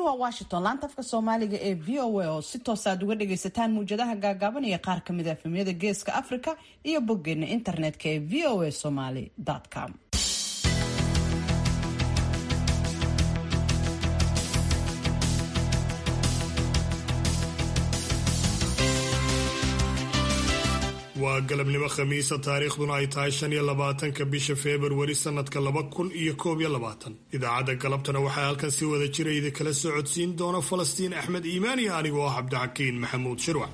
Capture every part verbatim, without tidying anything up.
waa Washington laanta afka Soomaaliga ee V O A oo si toos ah uga dhageysataan muujadaha gaagaaban iyo qaar ka mid ah efemyada Geeska Afrika iyo boggeena internetka ee v o a somali dot com. waa galabnimo khamiisa taariikhduna ay tahay shan iyo labaatanka bisha February sanadka laba kun iyo koob iyo labaatan. idaacadda galabtana waxaa halkan si wada jira idin kala soo codsiin doona Falastiin Axmed Iimaan iyo anigoo ah Cabdixakiin Maxamuud Shirwac.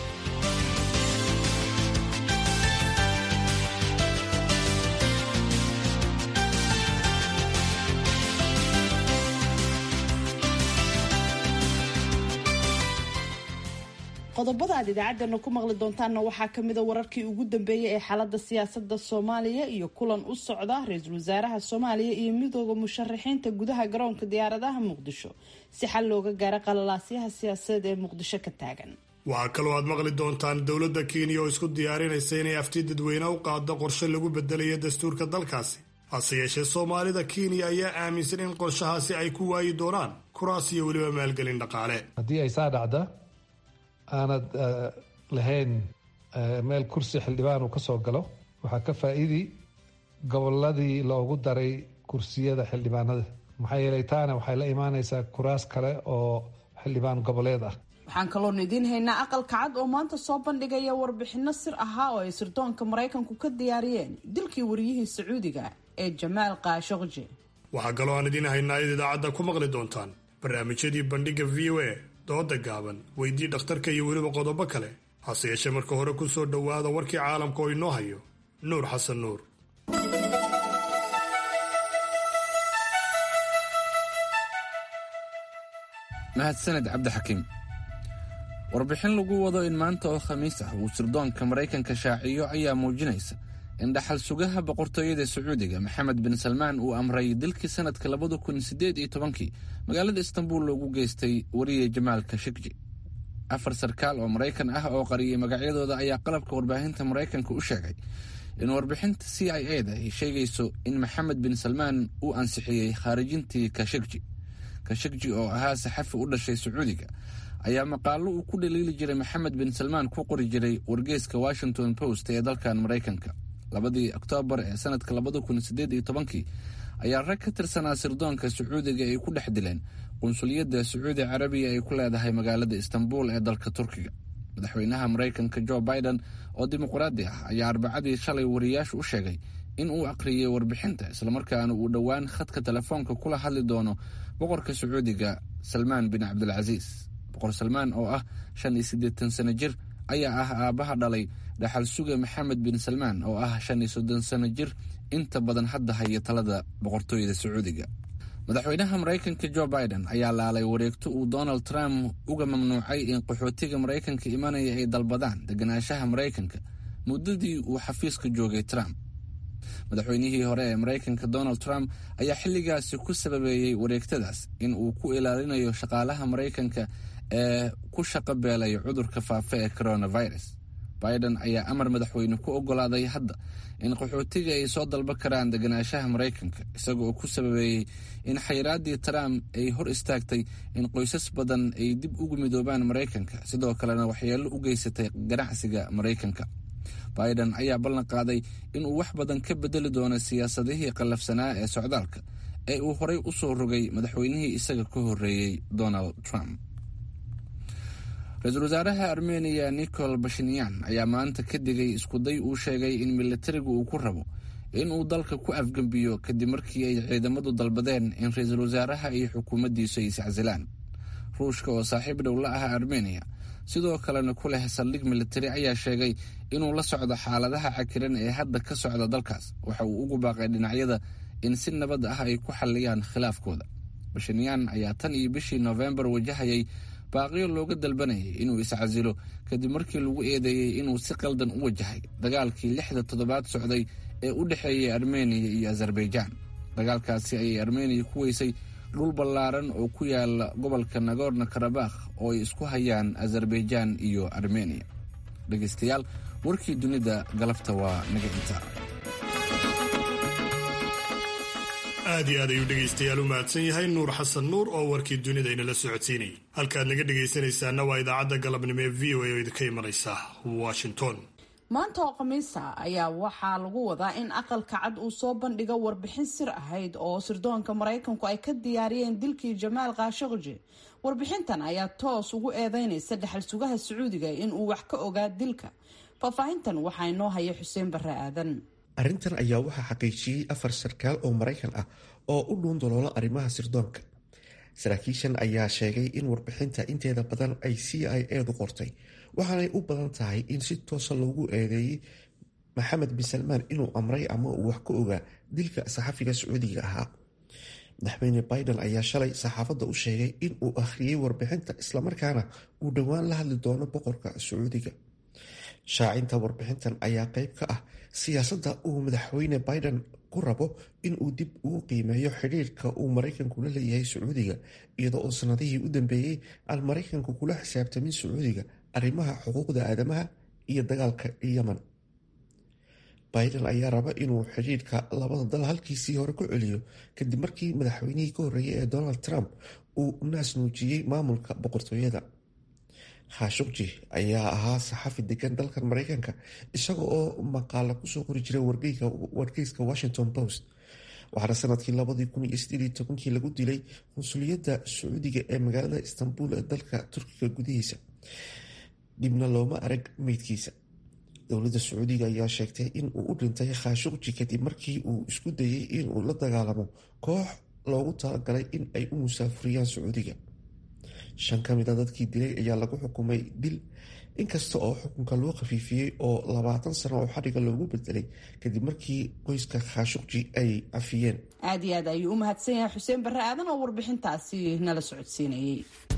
qodobada aad idaacadana ku maqli doontaanna waxaa ka mid ah wararkii ugu dambeeyay ee xaaladda siyaasadda Soomaaliya iyo kulan u socda ra'iisul wasaaraha Soomaaliya iyo midowga musharaxiinta gudaha garoonka diyaaradaha Muqdisho si xal looga gaaro qalalaasyaha siyaasadeed ee Muqdisho ka taagan. waxaa kaloo aad maqli doontaan dowladda Kenya oo isku diyaarinaysa inay afti dadweyne u qaado qorshe lagu bedelayo dastuurka dalkaasi. hase yeeshee Soomaalida Kenya ayaa aaminsan in qorshahaasi ay ku waayi doonaan kuraas iyo weliba maalgelin dhaqaale. haddii ay saa dhacda aanad lahayn meel kursi xildhibaan uu ka soo galo waxaa ka faa'iidi gobolladii loogu daray kursiyada xildhibaanada maxaa yeelay taana waxay la imaanaysaa kuraas kale oo xildhibaan goboleed ah. waxaan kaloon idiin haynaa aqalka cad oo maanta soo bandhigaya warbixino sir ahaa oo ay sirdoonka Mareykanku ka diyaariyeen dilkii wariyihii Sacuudiga ee Jamaal Khashoggi. waxaa kaloo aan idiin haynaa idaacadda ku maqli doontaan barnaamijyadii bandhiga V O A dooda gaaban weydii dhakhtarka iyo weliba qodobo kale. hase yeeshee marka hore ku soo dhowaada warkii caalamka oo inoo hayo Nuur Xasan Nuur. mahadsaned Cabdixakiim. warbixin lagu wado in maanta oo khamiis ah uu sirdoonka Mareykanka shaaciyo ayaa muujinaysa in dhaxal sugaha boqortooyada Sacuudiga Maxamed bin Salmaan uu amray dilkii sanadka labada kun sideed iyo tobankii magaalada Istanbul loogu geystay wariye Jamaal Khashoggi. afar sarkaal oo Mareykan ah oo qariyay magacyadooda ayaa qalabka warbaahinta Mareykanka u sheegay in warbixinta C I A da ay sheegayso in Maxamed bin Salmaan uu ansixiyay khaarijintii Khashoggi. Khashoggi oo ahaa saxafi u dhashay Sacuudiga ayaa maqaalo uu ku dhaliili jiray Maxamed bin Salmaan ku qori jiray wargeyska Washington Post ee dalkan Mareykanka. labadii Oktoobar ee sanadka labada kun sideed iyo tobankii ayaa rag ka tirsanaa sirdoonka Sacuudiga ay ku dhex dileen qunsuliyadda Sacuudi Carabiya ay ku leedahay magaalada Istanbul ee dalka Turkiga. madaxweynaha Mareykanka Joe Biden oo dimuqraadi ah ayaa Arbacadii shalay wariyaashu u sheegay in uu aqriyay warbixinta isla markaana uu dhowaan khadka telefoonka kula hadli doono boqorka Sacuudiga Salmaan bin Cabdulaziz. boqor Salmaan oo ah shan iyo siddeetan sano jir ayaa ah aabaha dhalay dhaxal suga Maxamed bin Salmaan oo ah shan iyo soddon sano jir inta badan hadda haya talada boqortooyada Sacuudiga. madaxweynaha Mareykanka Joe Biden ayaa laalay wareegto uu Donald Trump uga mamnuucay in qaxootiga Mareykanka imanaya ay dalbadaan deganaanshaha Mareykanka muddadii uu xafiiska joogay Trump. madaxweynihii hore ee Mareykanka Donald Trump ayaa xilligaasi ku sababeeyay wareegtadaas in uu ku ilaalinayo shaqaalaha Mareykanka ee ku shaqo beelay cudurka faafa ee coronavirus. Biden ayaa amar madaxweyne ku ogolaaday hadda in qaxootiga ay soo dalban karaan deganaanshaha Mareykanka isagoo ku sababeeyay in xayiraadii Trump ay hor istaagtay in qoysas badan ay dib ugu midoobaan Mareykanka sidoo kalena waxyeello u geysatay ganacsiga Mareykanka. Biden ayaa ballan qaaday in uu wax badan ka bedeli doono siyaasadihii qallafsanaa ee socdaalka ee uu horay u soo rogay madaxweynihii isaga ka horreeyay Donald Trump. ra-iisul wasaaraha Armenia Nikol Pashinyan ayaa maanta ka digay iskuday uu sheegay in militarigu uu ku rabo in uu dalka ku afgambiyo kadib markii ay ciidamadu dalbadeen in ra-iisul wasaaraha iyo xukuumaddiisu ay iscasilaan. ruushka oo saaxiib dhow la ah Armenia sidoo kalena ku leh saldhig militari ayaa sheegay inuu la socdo xaaladaha cakiran ee hadda ka socda dalkaas. waxa uu ugu baaqay dhinacyada in si nabad ah ay ku xalliyaan khilaafkooda. Pashinyan ayaa tan iyo bishii November wajahayay baaqiyo looga dalbanayay inuu iscasilo kadib markii lagu eedeeyay inuu si qaldan u wajahay dagaalkii lixda toddobaad socday ee u dhexeeyay Armenia iyo Azerbaijan. dagaalkaasi ayay Armenia ku weysay dhul ballaaran oo ku yaala gobolka Nagorno-Karabakh oo ay isku hayaan Azerbaijan iyo Armenia. dhegeystayaal warkii dunida galabta waa naga intaa. aad iyo aad ayuu dhegaystayaal u mahadsan yahay nuur xasan nuur oo warkii dunida inala socodsiinayay. halkaad naga dhegaysanaysaana waa idaacadda galabnimo ee v o a oo idinka imanaysa Washington. maanta oo khamiisa ayaa waxaa lagu wadaa in aqalka cad uu soo bandhigo warbixin sir ahayd oo sirdoonka Mareykanku ay ka diyaariyeen dilkii Jamaal Khashoggi. warbixintan ayaa toos ugu eedeynaysa dhaxal sugaha Sacuudiga in uu wax ka ogaa dilka. faafahintan waxaa inoo haya Xuseen Barre Aadan. arrintan ayaa waxaa xaqiijiyey afar sarkaal oo Mareykan ah oo u dhuun daloolo arrimaha sirdoonka. saraakiishan ayaa sheegay in warbixinta inteeda badan ay C I A du qortay, waxaanay u badan tahay in si toosa loogu eedeeyey Maxamed bin Salmaan inuu amray ama uu wax ka ogaa dilka saxafiga Sacuudiga ahaa. madaxweyne Biden ayaa shalay saxaafadda u sheegay in uu akhriyey warbixinta islamarkaana uu dhowaan la hadli doono boqorka Sacuudiga. shaacinta warbixintan ayaa qayb ka ah siyaasadda uu madaxweyne Biden ku rabo in uu dib ugu qiimeeyo xiriirka uu Mareykanku la leeyahay Sacuudiga, iyadoo oo sanadihii u dambeeyey aan Mareykanku kula xisaabtamin Sacuudiga arrimaha xuquuqda aadamaha iyo dagaalka Yemen. Biden ayaa raba inuu xiriirka labada dal halkiisii hore ku celiyo kadib markii madaxweynihii ka horreeyay ee Donald Trump uu naas nuujiyey maamulka boqortooyada. Khashoggi ayaa ahaa saxafi degan dalkan Mareykanka, isaga oo maqaala kusoo qori jiray wargeyska Washington Post. waxaana sanadkii labadii kun iyo sideed iyo tobankii lagu dilay qunsuliyadda Sacuudiga ee magaalada Istanbul ee dalka Turkiga gudihiisa. dibna looma arag meydkiisa. dowladda Sacuudiga ayaa sheegtay in uu u dhintay Khashoggi kadib markii uu isku dayay in uu la dagaalamo koox loogu talagalay in ay u musaafuriyaan Sacuudiga. shan ka mid a dadkii dilay ayaa lagu xukumay dil, inkasta oo xukunka loo khafiifiyey oo labaatan sano oo xadhiga loogu bedelay kadib markii qoyska Khashoggi ay cafiyeen. aad iyo aad ayuu u mahadsan yahay Xuseen Barre Aadan oo warbixintaasi nala socodsiinayay.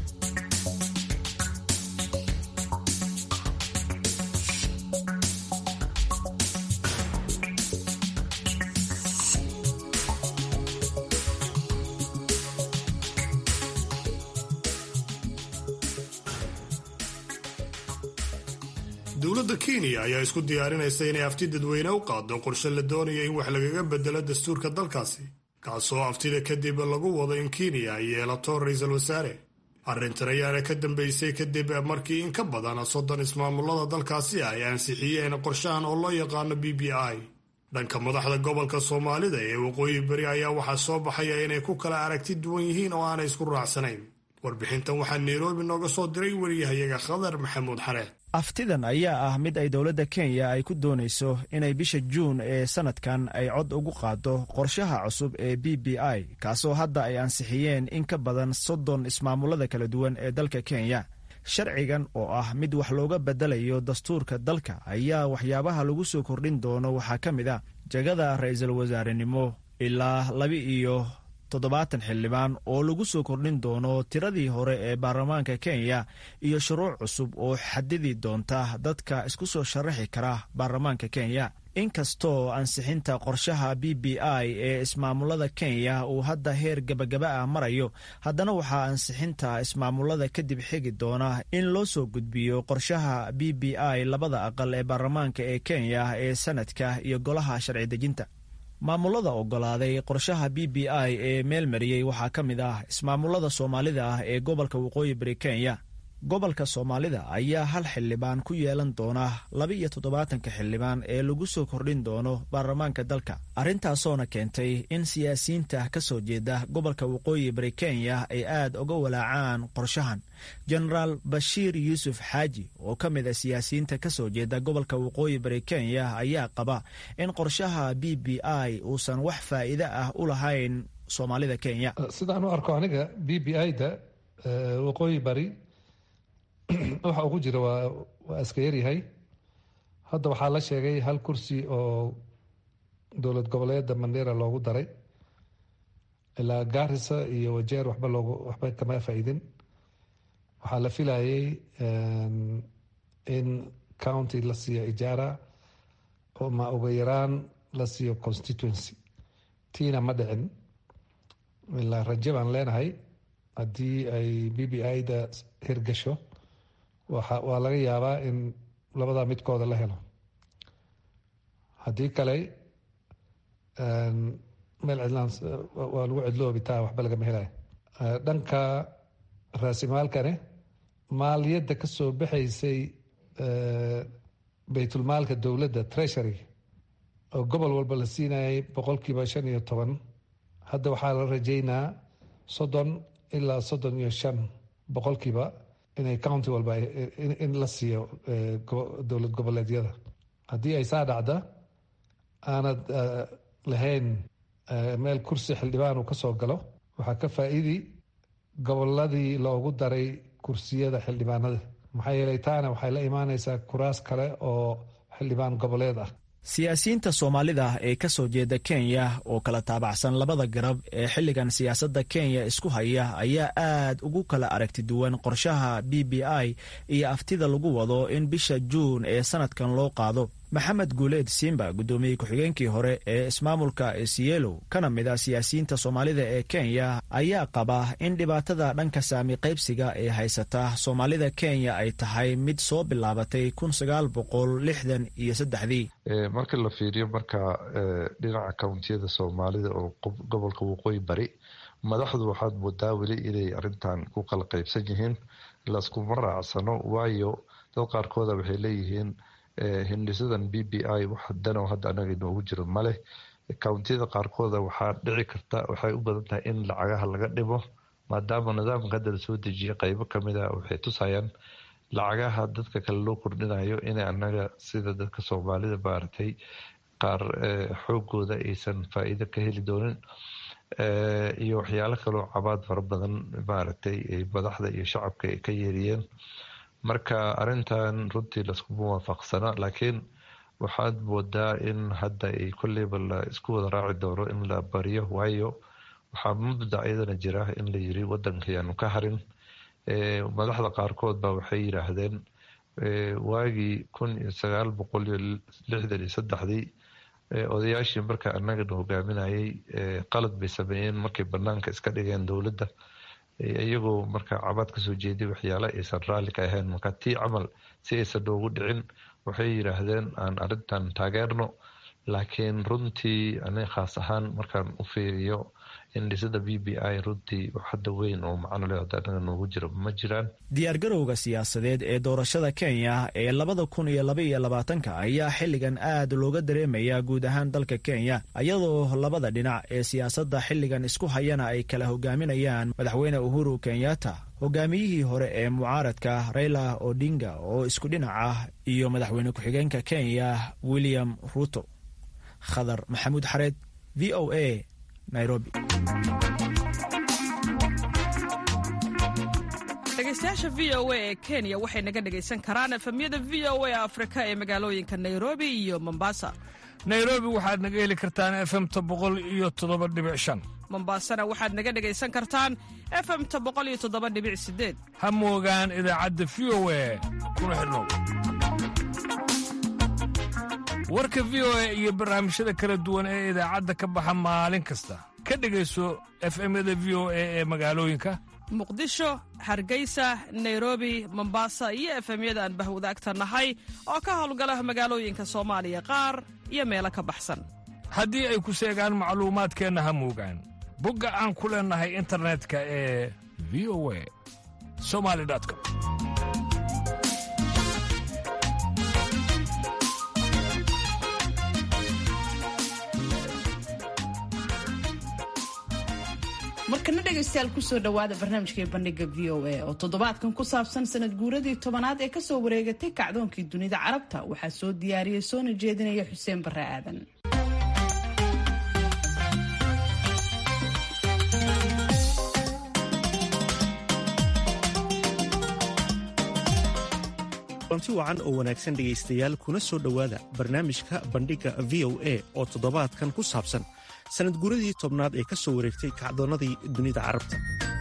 dowladda Kenya ayaa isku diyaarinaysa inay afti dadweyne u qaado qorshe la doonayo in wax lagaga bedelo dastuurka dalkaasi, kaasoo aftida kadib lagu wado in Kenya ay yeelato ra'iisul wasaare. arrintan ayaana ka dambeysay kadib markii in ka badan soddon ismaamulada dalkaasi ay ansixiyeen qorshahan oo loo yaqaano B B I. dhanka madaxda gobolka Soomaalida ee waqooyi bari ayaa waxaa soo baxaya inay ku kala aragti duwan yihiin oo aanay isku raacsanayn. warbixintan waxaa Nairobi nooga soo diray wariyahayaga Khadar Maxamuud Xareed. aftidan ayaa ah mid ay dowladda Kenya ay ku doonayso inay bisha Juun ee sanadkan ay cod ugu qaado qorshaha cusub ee B B I, kaasoo hadda ay ansixiyeen in ka badan soddon ismaamulada kala duwan ee dalka Kenya. sharcigan oo ah mid wax looga bedelayo dastuurka dalka ayaa waxyaabaha lagu soo kordhin doono waxaa ka mid ah jagada ra'iisul wasaarenimo ilaa laba iyo toddobaatan xildhibaan oo lagu soo kordhin doono tiradii hore ee baarlamaanka Kenya iyo shuruuc cusub oo xadidi doonta dadka isku soo sharaxi kara baarlamaanka Kenya. inkastoo ansixinta qorshaha B B I ee ismaamulada Kenya uu hadda heer gabagaba ah marayo, haddana waxaa ansixinta ismaamulada kadib xigi doona in loo soo gudbiyo qorshaha B B I labada aqal ee baarlamaanka ee Kenya ee sanadka iyo golaha sharci dejinta. maamulada ogolaaday qorshaha B B I ee meel mariyey waxaa ka mid ah ismaamulada Soomaalida ah ee gobolka waqooyi bari Kenya. gobolka Soomaalida ayaa hal xildhibaan ku yeelan doona laba iyo toddobaatanka xildhibaan ee lagu soo kordhin doono baarlamaanka dalka. arintaasoona keentay in siyaasiyiinta ka soo jeeda gobolka waqooyi bari Kenya ay aad uga walaacaan qorshahan. Generaal Bashiir Yuusuf Xaaji oo ka mid ah siyaasiyiinta ka soo jeeda gobolka waqooyi bari Kenya ayaa qaba in qorshaha B B I uusan wax faa'iido ah u lahayn Soomaalida Kenya. sidaan u arko aniga B B I-da waqooyi bari waxa ugu jira waa waa iska yaryahay. hadda waxaa la sheegay hal kursi oo dowlad goboleedda Mandera loogu daray, ilaa Garissa iyo Wajeer waxba loogu waxba kama faa'iidin. waxaa la filayay in county la siiyo ijaara oo ma uga yaraan la siiyo constituency. tiina ma dhicin. ilaa rajo baan leenahay haddii ay B B I-da hirgasho waa laga yaabaa in labadaa midkooda la helo. haddii kale meel cidlaan waa lagu cidloobi taa waxba lagama helayo. Dhanka raasimaalkane maaliyadda ka soo baxaysay baytulmaalka dowladda treasury oo gobol walba la siinayay boqolkiiba shan iyo toban, hadda waxaa la rajaynaa soddon ilaa soddon iyo shan boqolkiiba inay county walba in la siiyo dowlad goboleedyada. haddii ay saa dhacda aanad lahayn meel kursi xildhibaan uu ka soo galo, waxaa ka faa'iidi goboladii loogu daray kursiyada xildhibaanada, maxaa yeelay taana waxay la imaanaysaa kuraas kale oo xildhibaan goboleed ah. siyaasiyiinta soomaalida ee ka soo jeeda kenya oo kala taabacsan labada garab ee xilligan siyaasadda kenya isku haya ayaa aad ugu kala aragti duwan qorshaha b b i iyo aftida lagu wado in bisha juun ee sanadkan loo qaado. maxamed guuleed simba, gudoomiyey ku-xigeenkii hore ee ismaamulka isielo kana mid a siyaasiyiinta soomaalida ee kenya, ayaa qaba in dhibaatada dhanka saami qaybsiga ee haysata soomaalida kenya ay tahay mid soo bilaabatay kun sagaal boqol lixdan iyo saddexdii. marka la fiiriyo marka dhinaca kountiyada soomaalida oo gobolka waqooyi bari, madaxdu waxaad moodaa weli inay arintan ku kala qaybsan yihiin, laskuma raacsano. waayo dad qaarkooda waxay leeyihiin hindhisadan b b i wax dano hadda anaga inoogu jiro maleh. countiyada qaarkooda waxaa dhici karta, waxay u badan tahay in lacagaha laga dhimo, maadaama nidaamka hadda lasoo dejiyay qeybo kamid a waxay tusayaan lacagaha dadka kale loo kordhinayo inay anaga sida dadka soomaalida maaragtay qaar xoogooda aysan faa-iido ka heli doonin, iyo waxyaalo kaloo cabaad fara badan maaragtay madaxda iyo shacabka ay ka yeeriyeen. marka arintan runtii laskuma waafaqsana, laakiin waxaad moodaa in hadda ay kolleyba la isku wada raaci doono in la bariyo. waayo waxaa mubda iyadana jira in la yiri wadanka yaanu ka harin. madaxda qaarkood ba waxay yiraahdeen waagii kun iyo sagaal boqol iyo lixdan iyo saddexdii odayaashii marka anagana hogaaminayay qalad bay sameeyeen markay banaanka iska dhigeen dowladda, iyagoo marka cabaad kasoo jeeday waxyaala aysan raalli ka ahayn. marka tii camal si aysan noogu dhicin waxay yiraahdeen aan arintan taageerno, laakiin runtii aniga khaas ahaan markaan u fiiriyo indhisada b b i runtii hadda weyn oo macno leh anaga noogu jiro ma jiraan. diyaargarowga siyaasadeed ee doorashada kenya ee labada kun iyo laba iyo labaatanka ayaa xilligan aad looga dareemayaa guud ahaan dalka kenya, iyadoo labada dhinac ee siyaasadda xilligan isku hayana ay kala hogaaminayaan madaxweyne uhuru kenyatta, hogaamiyihii hore ee mucaaradka raila odinga oo isku dhinac ah, iyo madaxweyne ku-xigeenka kenya william ruto. khadar maxamuud xareed, v o a, nairobi. dhegeystayaasha v o a ee kenya waxay naga dhegaysan karaan efemyada v o a afrika ee magaalooyinka nairobi iyo mombasa. nairobi waxaad naga heli kartaan efemta boqol iyo toddoba dhibic shan. mombasana waxaad naga dhegaysan kartaan efemta boqol iyo toddoba dhibic sideed. ha moogaan idaacadda v o a kuna xidhnow. warka v o a iyo barnaamijyada kala duwan ee idaacadda ka baxa maalin kasta ka dhegayso efemyada v o a ee magaalooyinka muqdisho, hargeysa, nairobi, mombasa iyo efemyada aan bahwadaagta nahay oo ka howlgala magaalooyinka soomaaliya qaar iyo meelo ka baxsan. haddii ay ku seegaan macluumaadkeenna ha moogaan bogga aan ku leennahay internetka ee v o a somali com. markana dhegaystayaal kusoo dhowaada barnaamijkai bandhiga v o a oo toddobaadkan ku saabsan sanad guuradii tobanaad ee kasoo wareegatay kacdoonkii dunida carabta. waxaa soo diyaariyey soona jeedinaya xuseen barre aadan. kulanti wacan oo wanaagsan dhegaystayaal, kuna soo dhowaada barnaamijka bandhigga v o a oo toddobaadkan ku saabsan sanad guuradii tobnaad ee ka soo wareegtay kacdoonnadii dunida carabta.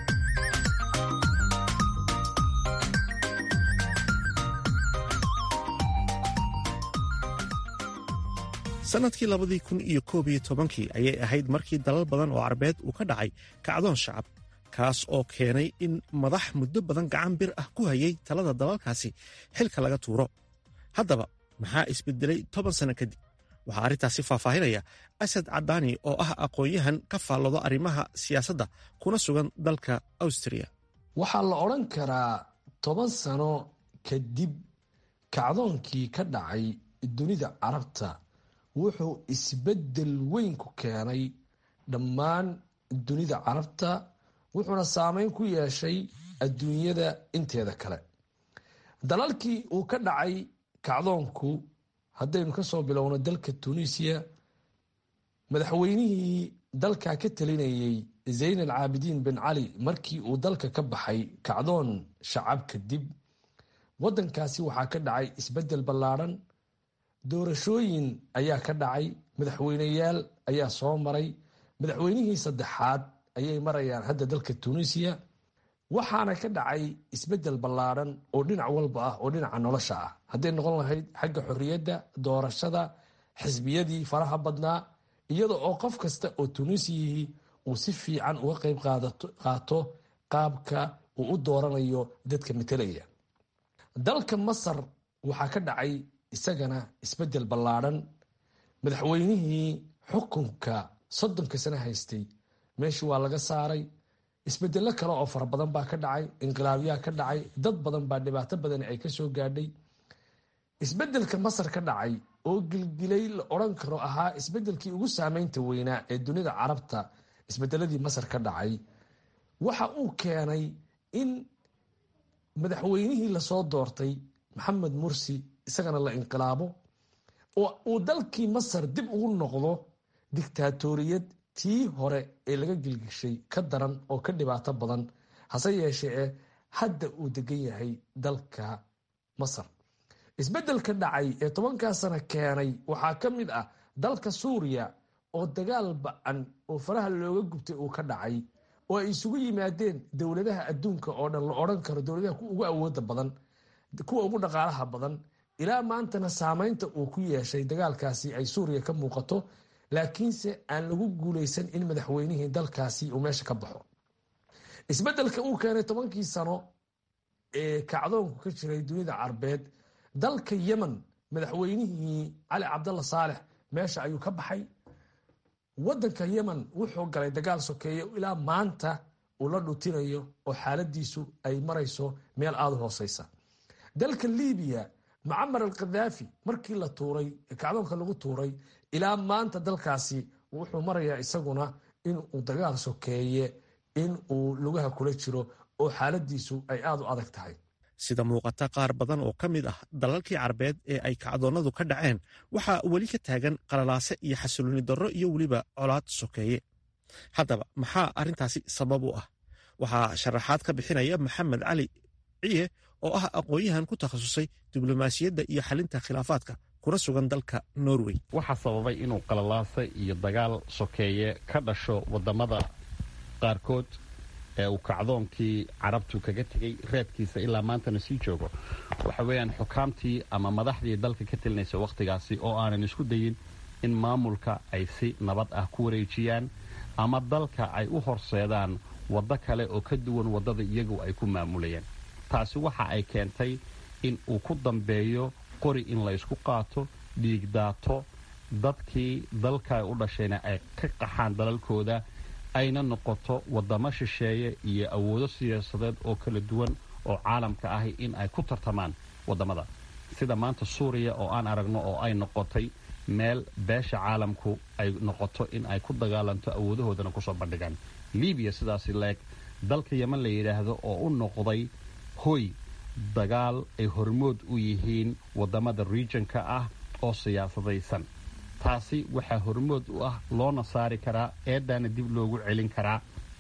sannadkii labadii kun iyo koob iyo tobankii ayay ahayd markii dalal badan oo carabeed uu ka dhacay kacdoon shacab, kaas oo keenay in madax muddo badan gacan bir ah ku hayay talada dalalkaasi xilka laga tuuro. haddaba maxaa isbedelay toban sanno kadib? waxaa arrintaasi faahfaahinaya asad cadaani oo ah aqoon-yahan ka faallooda arrimaha siyaasadda kuna sugan dalka awstriya. waxaa la odhan karaa toban sano kadib kacdoonkii ka dhacay dunida carabta wuxuu isbeddel weyn ku keenay dhammaan dunida carabta, wuxuuna saameyn ku yeeshay adduunyada inteeda kale. dalalkii uu ka dhacay kacdoonku, haddaynu ka soo bilowno dalka tunisiya, madaxweynihii dalka ka talinayey zayn alcaabidiin bin cali markii uu dalka ka baxay kacdoon shacab kadib, waddankaasi waxaa ka dhacay isbeddel ballaadhan. doorashooyin ayaa ka dhacay, madaxweyneyaal ayaa soo maray, madaxweynihii saddexaad ayay marayaan hadda dalka tunisiya. waxaana ka dhacay isbeddel ballaadhan oo dhinac walba ah oo dhinaca nolosha ah, hadday noqon lahayd xagga xorriyadda, doorashada, xisbiyadii faraha badnaa, iyada oo qof kasta oo tunisiyihii uu si fiican uga qayb qaato qaabka uu u dooranayo dadka metelaya. dalka masar waxaa ka dhacay isagana isbeddel ballaadhan. madaxweynihii xukunka soddonka sano haystay meeshii waa laga saaray. isbedello kale oo fara badan baa ka dhacay, inqilaabyaa ka dhacay, dad badan baa dhibaato badan ay ka soo gaadhay. isbedelka masar ka dhacay oo gilgilay la odhan karo ahaa isbedelkii ugu saameynta weynaa ee dunida carabta, isbedeladii masar ka dhacay waxa uu keenay in madaxweynihii lasoo doortay maxamed mursi isagana la inqilaabo oo uu dalkii masar dib ugu noqdo dictaatoriyad tii hore ee laga gilgishay ka daran oo ka dhibaato badan, hase yeeshee ee hadda uu degan yahay dalka masar. isbeddelka dhacay ee tobankaa sano keenay waxaa ka mid ah dalka suuriya oo dagaal ba-an oo faraha looga gubtay uu ka dhacay, oo ay isugu yimaadeen dowladaha adduunka oo dhan, la odhan karo dowladaha ugu awooda badan, kuwa ugu dhaqaalaha badan. ilaa maantana saameynta uu ku yeeshay dagaalkaasi ay suuriya ka muuqato, laakiinse aan lagu guulaysan in madaxweynihii dalkaasi uu meesha ka baxo. isbeddelka uu keenay tobankii sano ee kacdoonku ka jiray dunida carbeed, dalka yemen madaxweynihii cali cabdalla saalex meesha ayuu ka baxay. waddanka yemen wuxuu galay dagaal sokeeye ilaa maanta uu la dhutinayo oo xaaladiisu ay marayso meel aada u hooseysa. dalka libiya mucamar alkhadaafi markii la tuuray kacdoonka lagu tuuray ilaa maanta dalkaasi wuxuu marayaa isaguna inuu dagaal sokeeye in uu lugaha kula jiro oo xaaladiisu ay aada u adag tahay. sida muuqata qaar badan oo ka mid ah dalalkii carbeed ee ay kacdoonnadu ka dhaceen waxaa weli ka taagan qalalaase iyo xasilooni darro iyo weliba colaad sokeeye. haddaba maxaa arrintaasi sabab u ah? waxaa sharaxaad ka bixinaya maxamed cali ciye oo ah aqoon-yahan ku takhasusay diblomaasiyadda iyo xalinta khilaafaadka kuna sugan dalka norway. waxaa sababay inuu qalalaase iyo dagaal sokeeye ka dhasho waddamada qaarkood ee uu kacdoonkii carabtu kaga tegey reebkiisa ilaa maantana sii joogo. waxa weeyaan xukaamtii ama madaxdii dalka ka telinaysa wakhtigaasi oo aanan isku dayin in maamulka ay si nabad ah ku wareejiyaan ama dalka ay u horseedaan waddo kale oo ka duwan waddada iyagu ay ku maamulayaan. taasi waxa ay keentay in uu ku dambeeyo qori in laysku qaato, dhiigdaato, dadkii dalka u dhashayna ay ka qaxaan dalalkooda, ayna noqoto waddamo shisheeye iyo awoodo siyaasadeed oo kala duwan oo caalamka ahi in ay ku tartamaan waddamada. sida maanta suuriya oo aan aragno oo ay noqotay meel beesha caalamku ay noqoto in ay ku dagaalanto awoodahoodana kusoo bandhigaan. libiya sidaasi leeg dalka yeman la yidhaahdo oo u noqday hoy dagaal ay hormood u yihiin waddamada regionka ah oo siyaasadaysan. taasi waxaa hormood u ah loona saari karaa, eedaana dib loogu celin karaa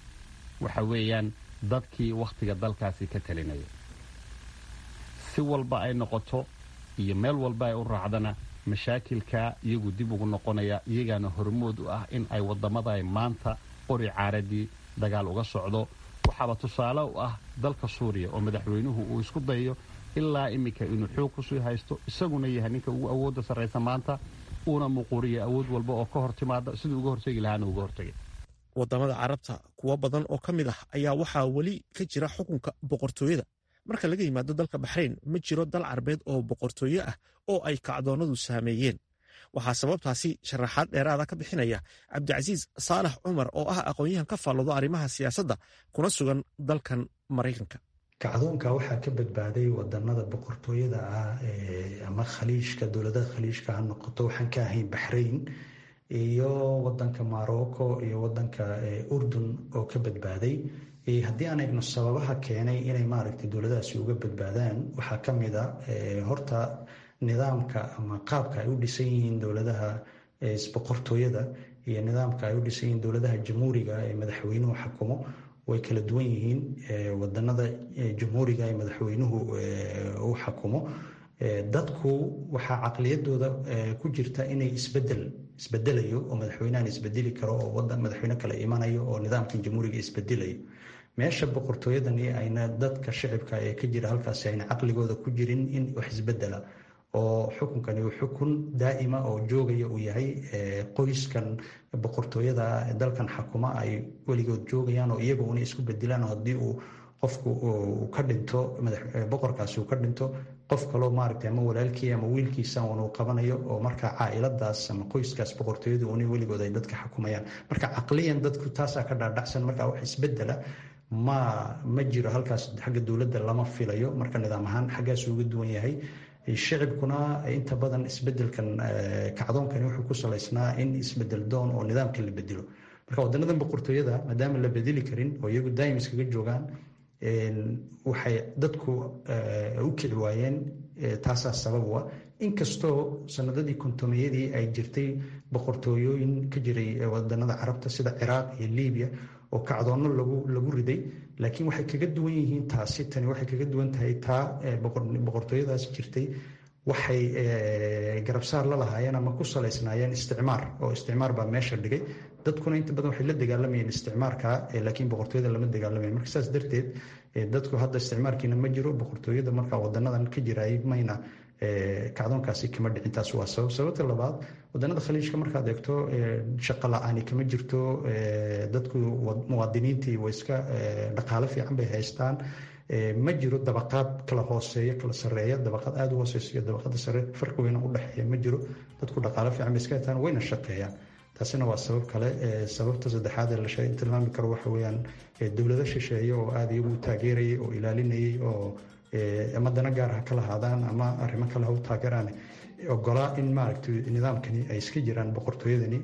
waxa weeyaan dadkii wakhtiga dalkaasi ka talinaya. si walba ay noqoto iyo meel walba ay u raacdana mashaakilka iyagu dib ugu noqonaya, iyagaana hormood u ah in ay waddamada ay maanta qori caaradii dagaal uga socdo. waxaaba tusaale u ah dalka suuriya oo madaxweynuhu uu isku dayayo ilaa iminka inuu xoog kusii haysto, isaguna yahay ninka ugu awoodda sarraysa maanta, uuna muquuriya awood walba oo ka hor timaada siduu uga hortegi lahaana uga hortegay. waddamada carabta kuwo badan oo ka mid ah ayaa waxaa weli ka jira xukunka boqortooyada. marka laga yimaado dalka baxrayn ma jiro dal carbeed oo boqortooyo ah oo ay kacdoonnadu saameeyeen. waxaa sababtaasi sharaxaad dheeraada ka bixinaya cabdicasiis saalax cumar oo ah aqoon-yahan ka faallado arrimaha siyaasadda kuna sugan dalkan maraykanka. kacdoonka waxaa ka badbaaday wadanada boqortooyada ah ama khaliijka dowladaha khaliijka ha noqoto waxaan ka ahayn baxrayn iyo wadanka morocco iyo wadanka urdun oo ka badbaaday. haddii aan eegno sababaha keenay inay maaragtay dowladahaasi uga badbaadaan waxaa ka mid a horta nidaamka ama qaabka ay u dhisan yihiin dowladaha boqortooyada iyo nidaamka ay u dhisan yihiin dowladaha jamhuuriga ee madaxweynuhu xakumo way kala duwan yihiin. wadanada jamhuuriga ee madaxweynuhu u xakumo dadku waxaa caqliyadooda ku jirta inay isbedel isbedelayo oo madaxweynahan isbedeli karo oo wadan madaxweyne kale imanayo oo nidaamkan jamhuuriga isbedelayo. meesha boqortooyadani ayna dadka shicibka ee ka jira halkaasi ayna caqligooda ku jirin in wax isbedela oo xukunkani uu xukun daa'ima oo joogaya uu yahay. qoyskan boqortooyada dalkan xakuma ay weligood joogayaan oo iyaga una isku bedelaan oo haddii uu qofku uu ka dhinto boqorkaasi uu ka dhinto qof kaloo maaragtay ama walaalkii ama wiilkiisa uu qabanayo oo markaa caa'iladaas ama qoyskaas boqortooyadu una weligood ay dadka xukumayaan. marka caqliyan dadku taasaa ka dhaadhacsan markaa wax isbedela ma ma jiro halkaas xagga dowladda lama filayo. marka nidaam ahaan xaggaas uga duwan yahay. shicibkuna inta badan isbedelkan kacdoonkani wuxuu ku salaysnaa in isbedel doon oo nidaamka la bedelo. marka wadanadan boqortooyada maadaama la bedeli karin oo iyagu daa'im iskaga joogaan waxay dadku u kici waayeen. taasaa sabab u ah inkastoo sanadadii kontomeyadii ay jirtay boqortooyooyin ka jiray wadanada carabta sida ciraaq iyo libiya oo kacdoonno lagu lagu riday laakiin waxay kaga duwan yihiin taasi tani waxay kaga duwan tahay taa boqortooyadaas jirtay waxay garabsaar la lahaayeen ama ku salaysnaayeen isticmaar oo isticmaar baa meesha dhigay. dadkuna inta badan waxay la dagaalamayeen isticmaarka laakiin boqortooyada lama dagaalamayn. marka saas darteed dadku hadda isticmaarkiina ma jiro boqortooyada marka wadanadan ka jiraay mayna kacdoonkaasi kama dhicin. taas waa sabab. sababta labaad wadanada khaliijka markaad eegto shaqo la-aani kama jirto. dadku muwaadiniintii way iska dhaqaale fiican bay haystaan. ma jiro dabaqaad kala hooseeya kala sareeya dabaqad aada u hooseysa iyo dabaqada sare farqi weyna u dhexeeya ma jiro. dadku dhaqaale fiican bay iska haystaan wayna shaqeeyaan. taasina waa sabab kale. sababta saddexaad ee la tilmaami karo waxa weeyaan dowlado shisheeye oo aada iyagu u taageerayay oo ilaalinayay oo ama dana gaar ha ka lahaadaan ama arrimo kale ha u taageeraan ogolaa in maaragtay nidaamkani ay iska jiraan boqortooyadani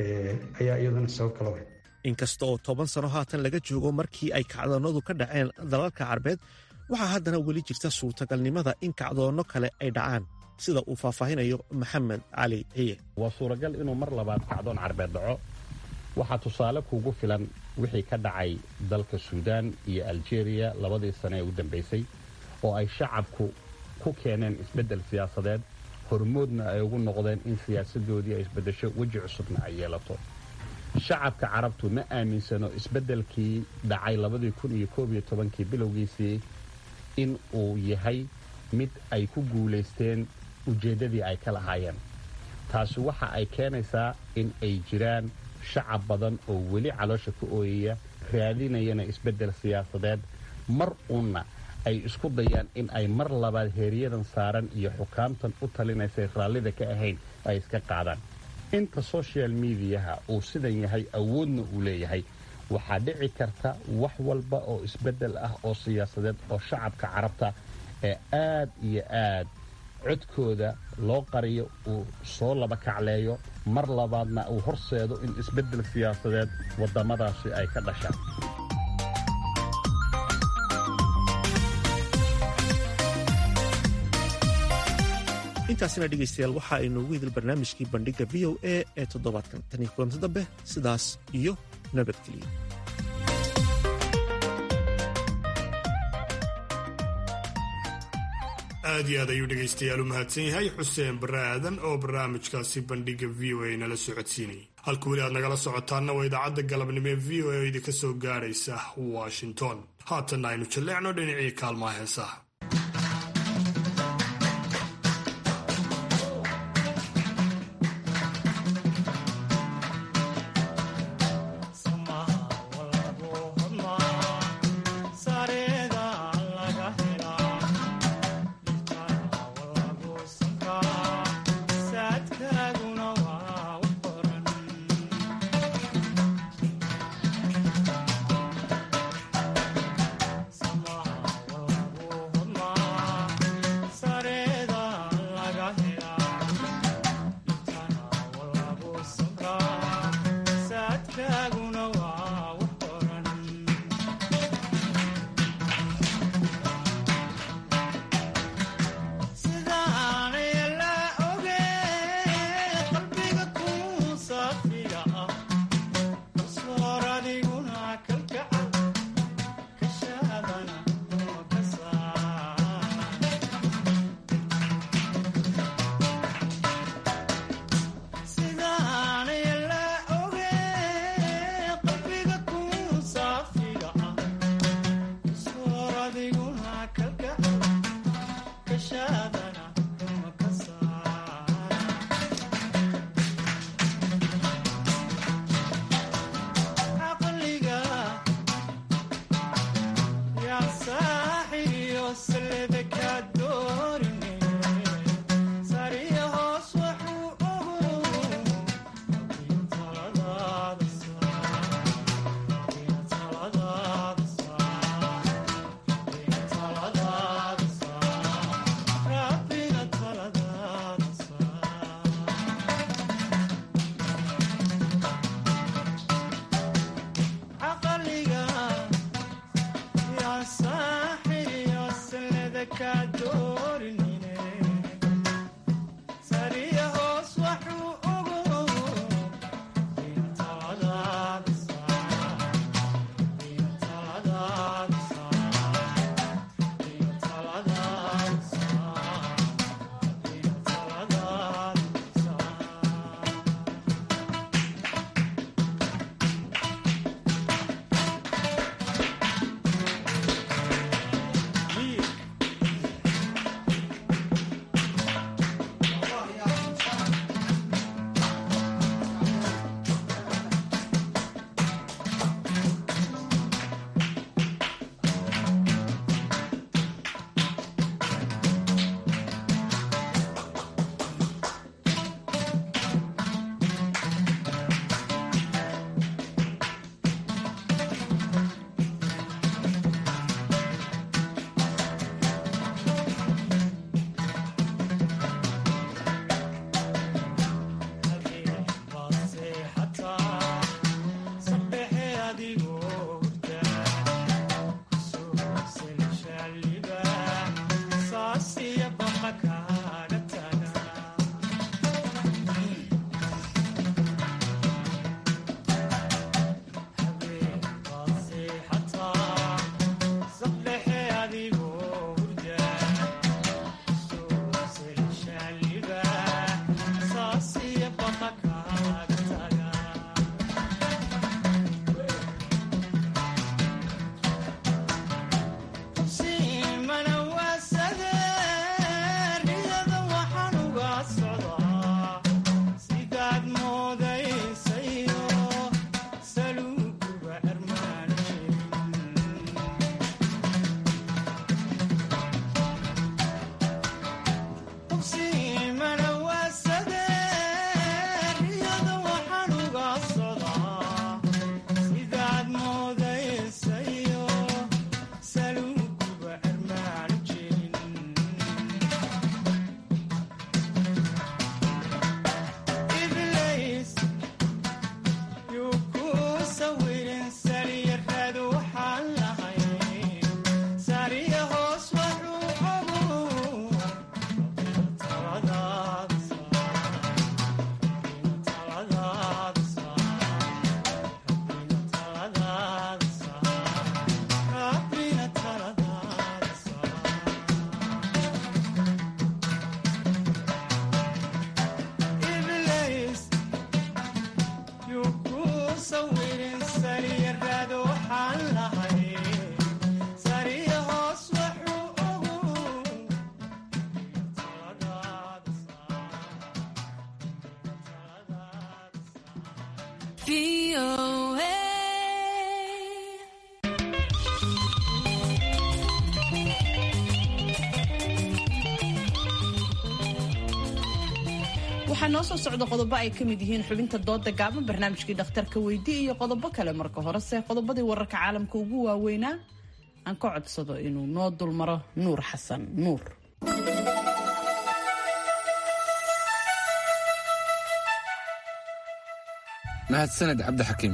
ayaa iyadana sabab kale wahay. inkasta oo toban sano haatan laga joogo markii ay kacdoonnadu ka dhaceen dalalka carbeed waxaa haddana weli jirta suurtagalnimada in kacdoonno kale ay dhacaan sida uu faahfaahinayo maxamed cali ciye. waa suuragal inuu mar labaad kacdoon carbeed dhaco. waxaa tusaale kuugu filan wixii ka dhacay dalka suudaan iyo aljeeriya labadii sane ee u dambaysay oo ay shacabku ku keeneen isbeddel siyaasadeed hormoodna ay ugu noqdeen in siyaasadoodii ay isbeddesho weji cusubna ay yeelato. shacabka carabtu ma aaminsano isbeddelkii dhacay labadii kun iyo koob iyo tobankii bilowgiisii in uu yahay mid ay ku guulaysteen ujeeddadii ay ka lahaayeen. taasi waxa ay keenaysaa in ay jiraan shacab badan oo weli caloosha ka ooyaya raadinayana isbeddel siyaasadeed mar uunna ay isku dayaan in ay mar labaad heeryadan saaran iyo xukaamtan u talinaysay raallida ka ahayn ay iska qaadaan. inta social mediaha uu sidan yahay awoodna uu leeyahay waxaa dhici karta wax walba oo isbeddel ah oo siyaasadeed oo shacabka carabta ee aad iyo aad codkooda loo qariyo uu soo laba kacleeyo mar labaadna uu horseedo in isbeddel siyaasadeed waddamadaasi ay ka dhashaan. intaasina dhegaystayaal waxa ay noogu hidil barnaamijkii bandhigga v o a ee toddobaadkan tan iyo kulanti dambe sidaas iyo nabadgeliya. aad iyo aad ayuu dhegaystayaal u mahadsan yahay xuseen barre aadan oo barnaamijkaasi bandhigga v o a nala socodsiinayay. halka weli aad nagala socotaanna waa idaacadda galabnimo ee v o a oo idinka soo gaadhaysa washington. haatanna aynu jalleecno dhinacii kaalmaha heesaha. Sadkaguna waxaa noo soo socda qodobo ay ka mid yihiin xubinta dooda gaaban, barnaamijkii dhakhtarka weydii iyo qodobo kale. marka horese qodobadii wararka caalamka ugu waaweynaa aan ka codsado inuu noo dulmaro nuur xasan nuur. mahadsaned cabdixakiim.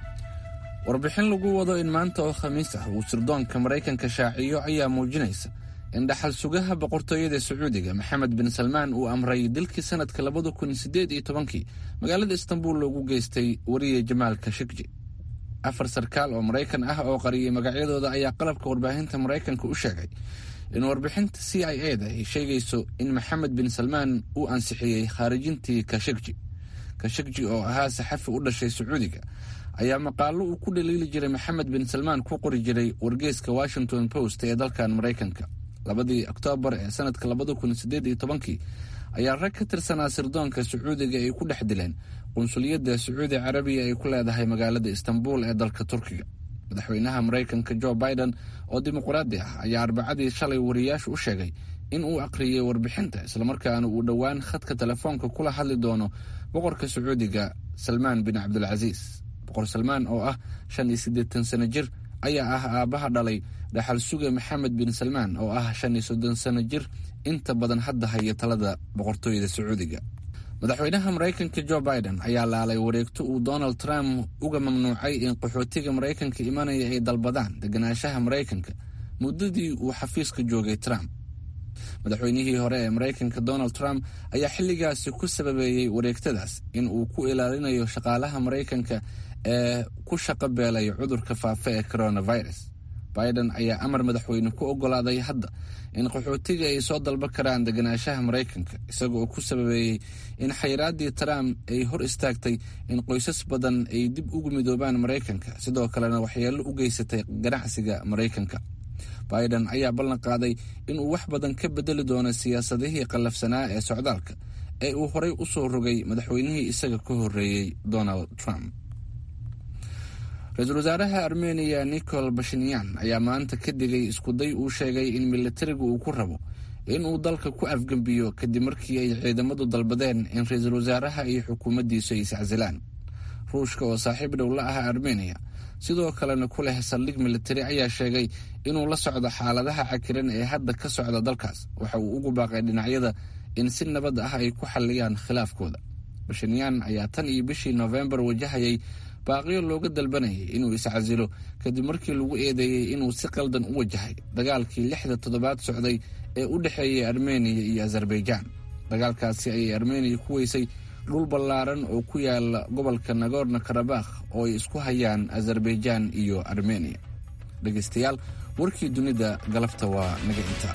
warbixin lagu wado in maanta oo khamiis ah uu sirdoonka maraykanka shaaciyo ayaa muujinaysa in dhaxal sugaha boqortooyada sacuudiga maxamed bin salmaan uu amray dilkii sanadka labada kun sideed iyo tobankii magaalada istanbul loogu geystay wariye jamaal kashikji. afar sarkaal oo maraykan ah oo qariyay magacyadooda ayaa qalabka warbaahinta maraykanka u sheegay in warbixinta c i a da ay sheegayso in maxamed bin salmaan uu ansixiyey khaarijintii kashikji. kashikji oo ahaa saxafi u dhashay sacuudiga ayaa maqaalo uu ku dhaliili jiray maxamed bin salmaan ku qori jiray wargeyska washington post ee dalkan maraykanka. labadii oktoobar ee sanadka labada kun sideed iyo tobankii ayaa rag ka tirsanaa sirdoonka sacuudiga ay ku dhex dileen qunsuliyadda sacuudi carabiya ay ku leedahay magaalada istanbul ee dalka turkiga. madaxweynaha maraykanka joe biden oo dimuqraadi ah ayaa arbacadii shalay wariyaashu u sheegay in uu aqriyey warbixinta islamarkaana uu dhowaan khadka telefoonka kula hadli doono boqorka sacuudiga salmaan bin cabdulcasiis. boqor salmaan oo ah shan iyo siddeetan sano jir ayaa ah aabbaha dhalay dhaxal suga maxamed bin salmaan oo ah shan iyo soddon sano jir inta badan hadda haya talada boqortooyada sacuudiga. madaxweynaha maraykanka joe biden ayaa laalay wareegto uu donald trump uga mamnuucay in qaxootiga maraykanka imanaya ay dalbadaan deganaanshaha maraykanka muddadii uu xafiiska joogay trump. madaxweynihii hore ee maraykanka donald trump ayaa xilligaasi ku sababeeyey wareegtadaas in uu ku ilaalinayo shaqaalaha maraykanka ee ku shaqo beelaya cudurka faafa ee coronavirus. biden ayaa amar madaxweyne ku ogolaaday hadda in qaxootiga ay soo dalba karaan deganaanshaha maraykanka, isaga oo ku sababeeyey in xayiraaddii trump ay hor istaagtay in qoysas badan ay dib ugu midoobaan maraykanka, sidoo kalena waxyeello u geysatay ganacsiga maraykanka. biden ayaa ballan qaaday inuu wax badan ka bedeli doono siyaasadihii qallafsanaa ee socdaalka ee uu horay u soo rogay madaxweynihii isaga ka horreeyey donald trump. ra-iisul wasaaraha armeniya nicol bashinyan ayaa maanta ka digay iskuday uu sheegay in militariga uu ku rabo inuu dalka ku afgembiyo kadib markii ay ciidamadu dalbadeen in ra-iisul wasaaraha iyo xukuumaddiisu ay iscasilaan. ruushka oo saaxiib dhow la ah armeniya sidoo kalena ku leh saldhig militari ayaa sheegay inuu la socdo xaaladaha cakiran ee hadda ka socda dalkaas. waxa uu ugu baaqay dhinacyada in si nabad ah ay ku xalliyaan khilaafkooda. bashinyan ayaa tan iyo bishii noofembar wajahayay baaqiyo looga dalbanayay inuu iscasilo kadib markii lagu eedeeyey inuu si qaldan u wajahay dagaalkii lixda toddobaad socday ee u dhexeeyay armeniya iyo azerbaijaan. dagaalkaasi ayay armeniya ku weysay dhul ballaaran oo ku yaala gobolka nagorno karabakh oo ay isku hayaan azerbaijaan iyo armeniya. dhegaystayaal, warkii dunida galabta waa naga intaa.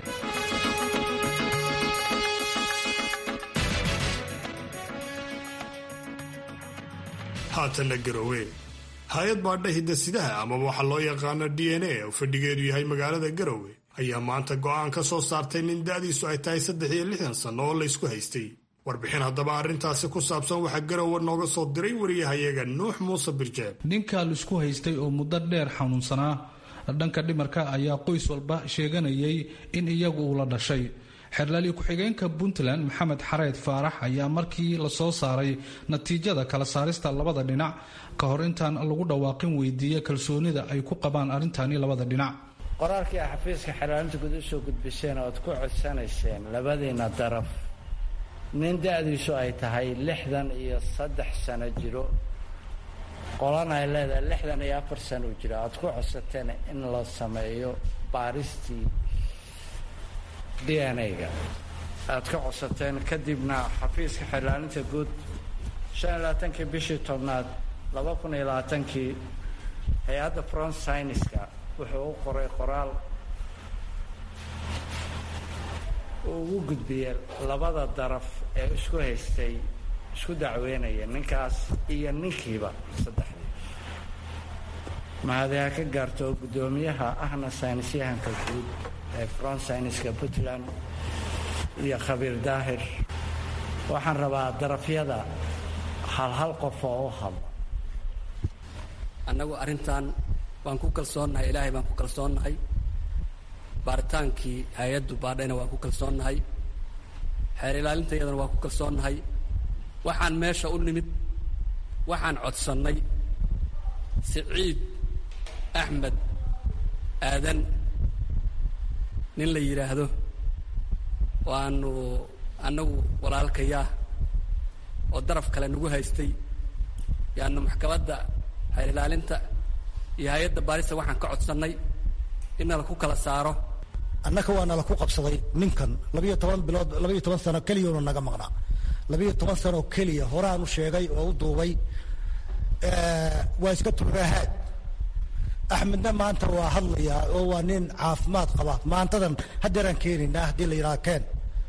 haatanna garowe hay-ad baadha hidasidaha amaba waxaa loo yaqaano d n a oo fadhigeedu yahay magaalada garowe ayaa maanta go'aan ka soo saartay nin da'diisu ay tahay saddex iyo lixdan sanno oo laysku haystay. warbixin haddaba arrintaasi ku saabsan waxaa garowe nooga soo diray wariyahayaga nuux muuse birjeeb. ninka laisku haystay oo muddo dheer xanuunsanaa dhanka dhimarka ayaa qoys walba sheeganayay in iyagu uu la dhashay. xerlaali ku-xigeenka puntland maxamed xareed faarax ayaa markii lasoo saaray natiijada kala saarista labada dhinac ka hor intaan lagu dhawaaqin weydiiya kalsoonida ay ku qabaan arrintani labada dhinac. qoraalkii a xafiiska xerlaalinta guud usoo gudbiseen ood ku codsanayseen labadiina daraf nin da-diisu ay tahay lixdan iyo saddex sano jiro, qolana ay leedahay lixdan iyo afar sano u jira, aad ku codsateen in la sameeyo baaristii d n a-ga aad ka codsateen kadibna xafiiska xirlaalinta guud shan iyo labaatankii bishii tobnaad laba kun iyo labaatankii hay-adda front syniska wuxuu u qoray qoraal uu ugu gudbiyey labada daraf ee isku haystay isku dacweynaya ninkaas iyo ninkiiba saddexdii mahadee ha ka gaarto oo guddoomiyaha ahna saynisyahanka guud ee front syniska puntland iyo khabiir daahir waxaan rabaa darafyada hal hal qof oo u hadla annagu arrintan waan ku kalsoonnahay ilaahay baan ku kalsoonnahay baaritaankii hay-addu baadhayna waan ku kalsoonnahay xeer ilaalinta iyadana waan ku kalsoonnahay waxaan meesha u nimid waxaan codsannay siciid axmed aadan nin la yidhaahdo waanu annagu walaalkayaa oo daraf kale nagu haystay yaanu maxkamadda xeer ilaalinta iyo hay-adda baarista waxaan ka codsannay in nala ku kala saaro annaka waa nala ku qabsaday ninkan labiyo toban bilood labiyo toban sano keliyauna naga maqnaa labiyo toban sano keliya horaan u sheegay oo u duubay waa iska turaahaad axmedna maanta waa hadlayaa oo waa nin caafimaad qaba maantadan haddeeraan keenaynaa haddii la yidhaha keen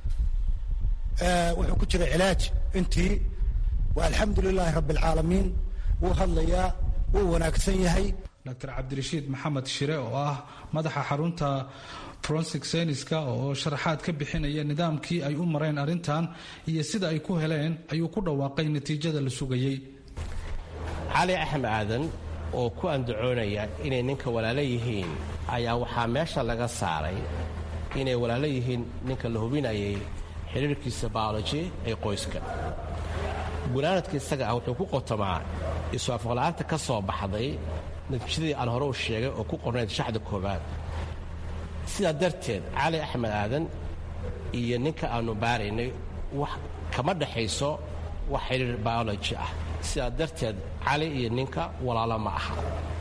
wuxuu ku jira cilaaj intii waa alxamdu lilaahi rabbi alcaalamiin wuu hadlayaa wuu wanaagsan yahay doctor cabdirashiid maxamed shire oo ah madaxa xarunta forensic syniska oo sharaxaad ka bixinaya nidaamkii ay u mareen arrintan iyo sida ay ku heleen ayuu ku dhawaaqay natiijada la sugayey cali axmed aadan oo ku andacoonaya inay ninka walaalo yihiin ayaa waxaa meesha laga saaray inay walaalo yihiin ninka la hubinayay xiriirkiisa biology ee qoyska gunaanadka isaga ah wuxuu ku qotomaa iswaafaqla'aanta ka soo baxday natiijadii aan hore u sheegay oo ku qornayd shaxda koowaad sidaa darteed cali axmed aadan iyo ninka aanu baaraynay wax kama dhexayso wax xiriir biology ah sidaa darteed cali iyo ninka walaalo ma aha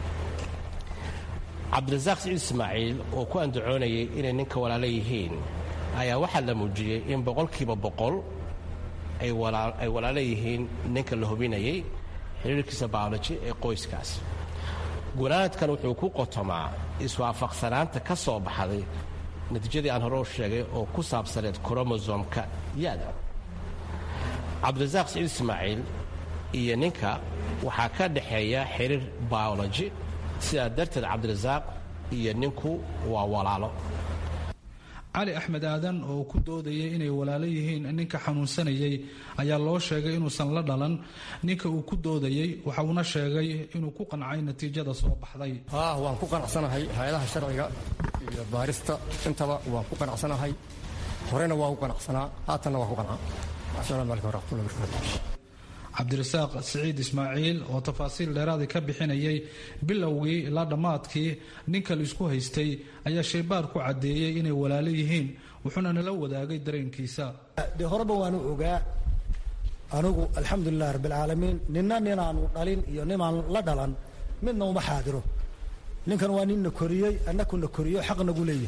cabdirasaaq siciid ismaaciil oo ku andacoonayay inay ninka walaalo yihiin ayaa waxaa la muujiyey in boqolkiiba boqol ay walaalo yihiin ninka la hubinayay xiriirkiisa biology ee qoyskaas gunaanadkan wuxuu ku qotomaa iswaafaqsanaanta ka soo baxday natiijadii aan hore u sheegay oo ku saabsaneed kromosomka yaada cabdirasaaq siciid ismaaciil iyo ninka waxaa ka dhexeeya xiriir biology sidaa darteed cabdirasaaq iyo ninku waa walaalo cali axmed aadan oo ku doodayay inay walaalo yihiin ninka xanuunsanayay ayaa loo sheegay inuusan la dhalan ninka uu ku doodayey waxa uuna sheegay inuu ku qancay natiijada soo baxday ah waan ku qanacsanahay hay-adaha sharciga iyo baarista intaba waan ku qanacsanahay horena waa ku qanacsanaa haatanna waa ku qancaa asalaamu calaykum waraxmatullahi wabarakaatu cabdirasaaq siciid ismaaciil oo tafaasiil dheeraadi ka bixinayay bilowgii ilaa dhammaadkii ninka laisku haystay ayaa shaybaar ku caddeeyey inay walaalo yihiin wuxuuna nala wadaagay dareenkiisa dee horeba waanu ogaa anigu alxamdulilahi rabbialcaalamiin ninna ninaanu dhalin iyo ninaan la dhalan midna uma xaadiro ninkan waa ninna koriyey annakuna koriyo xaq nagu leeyahy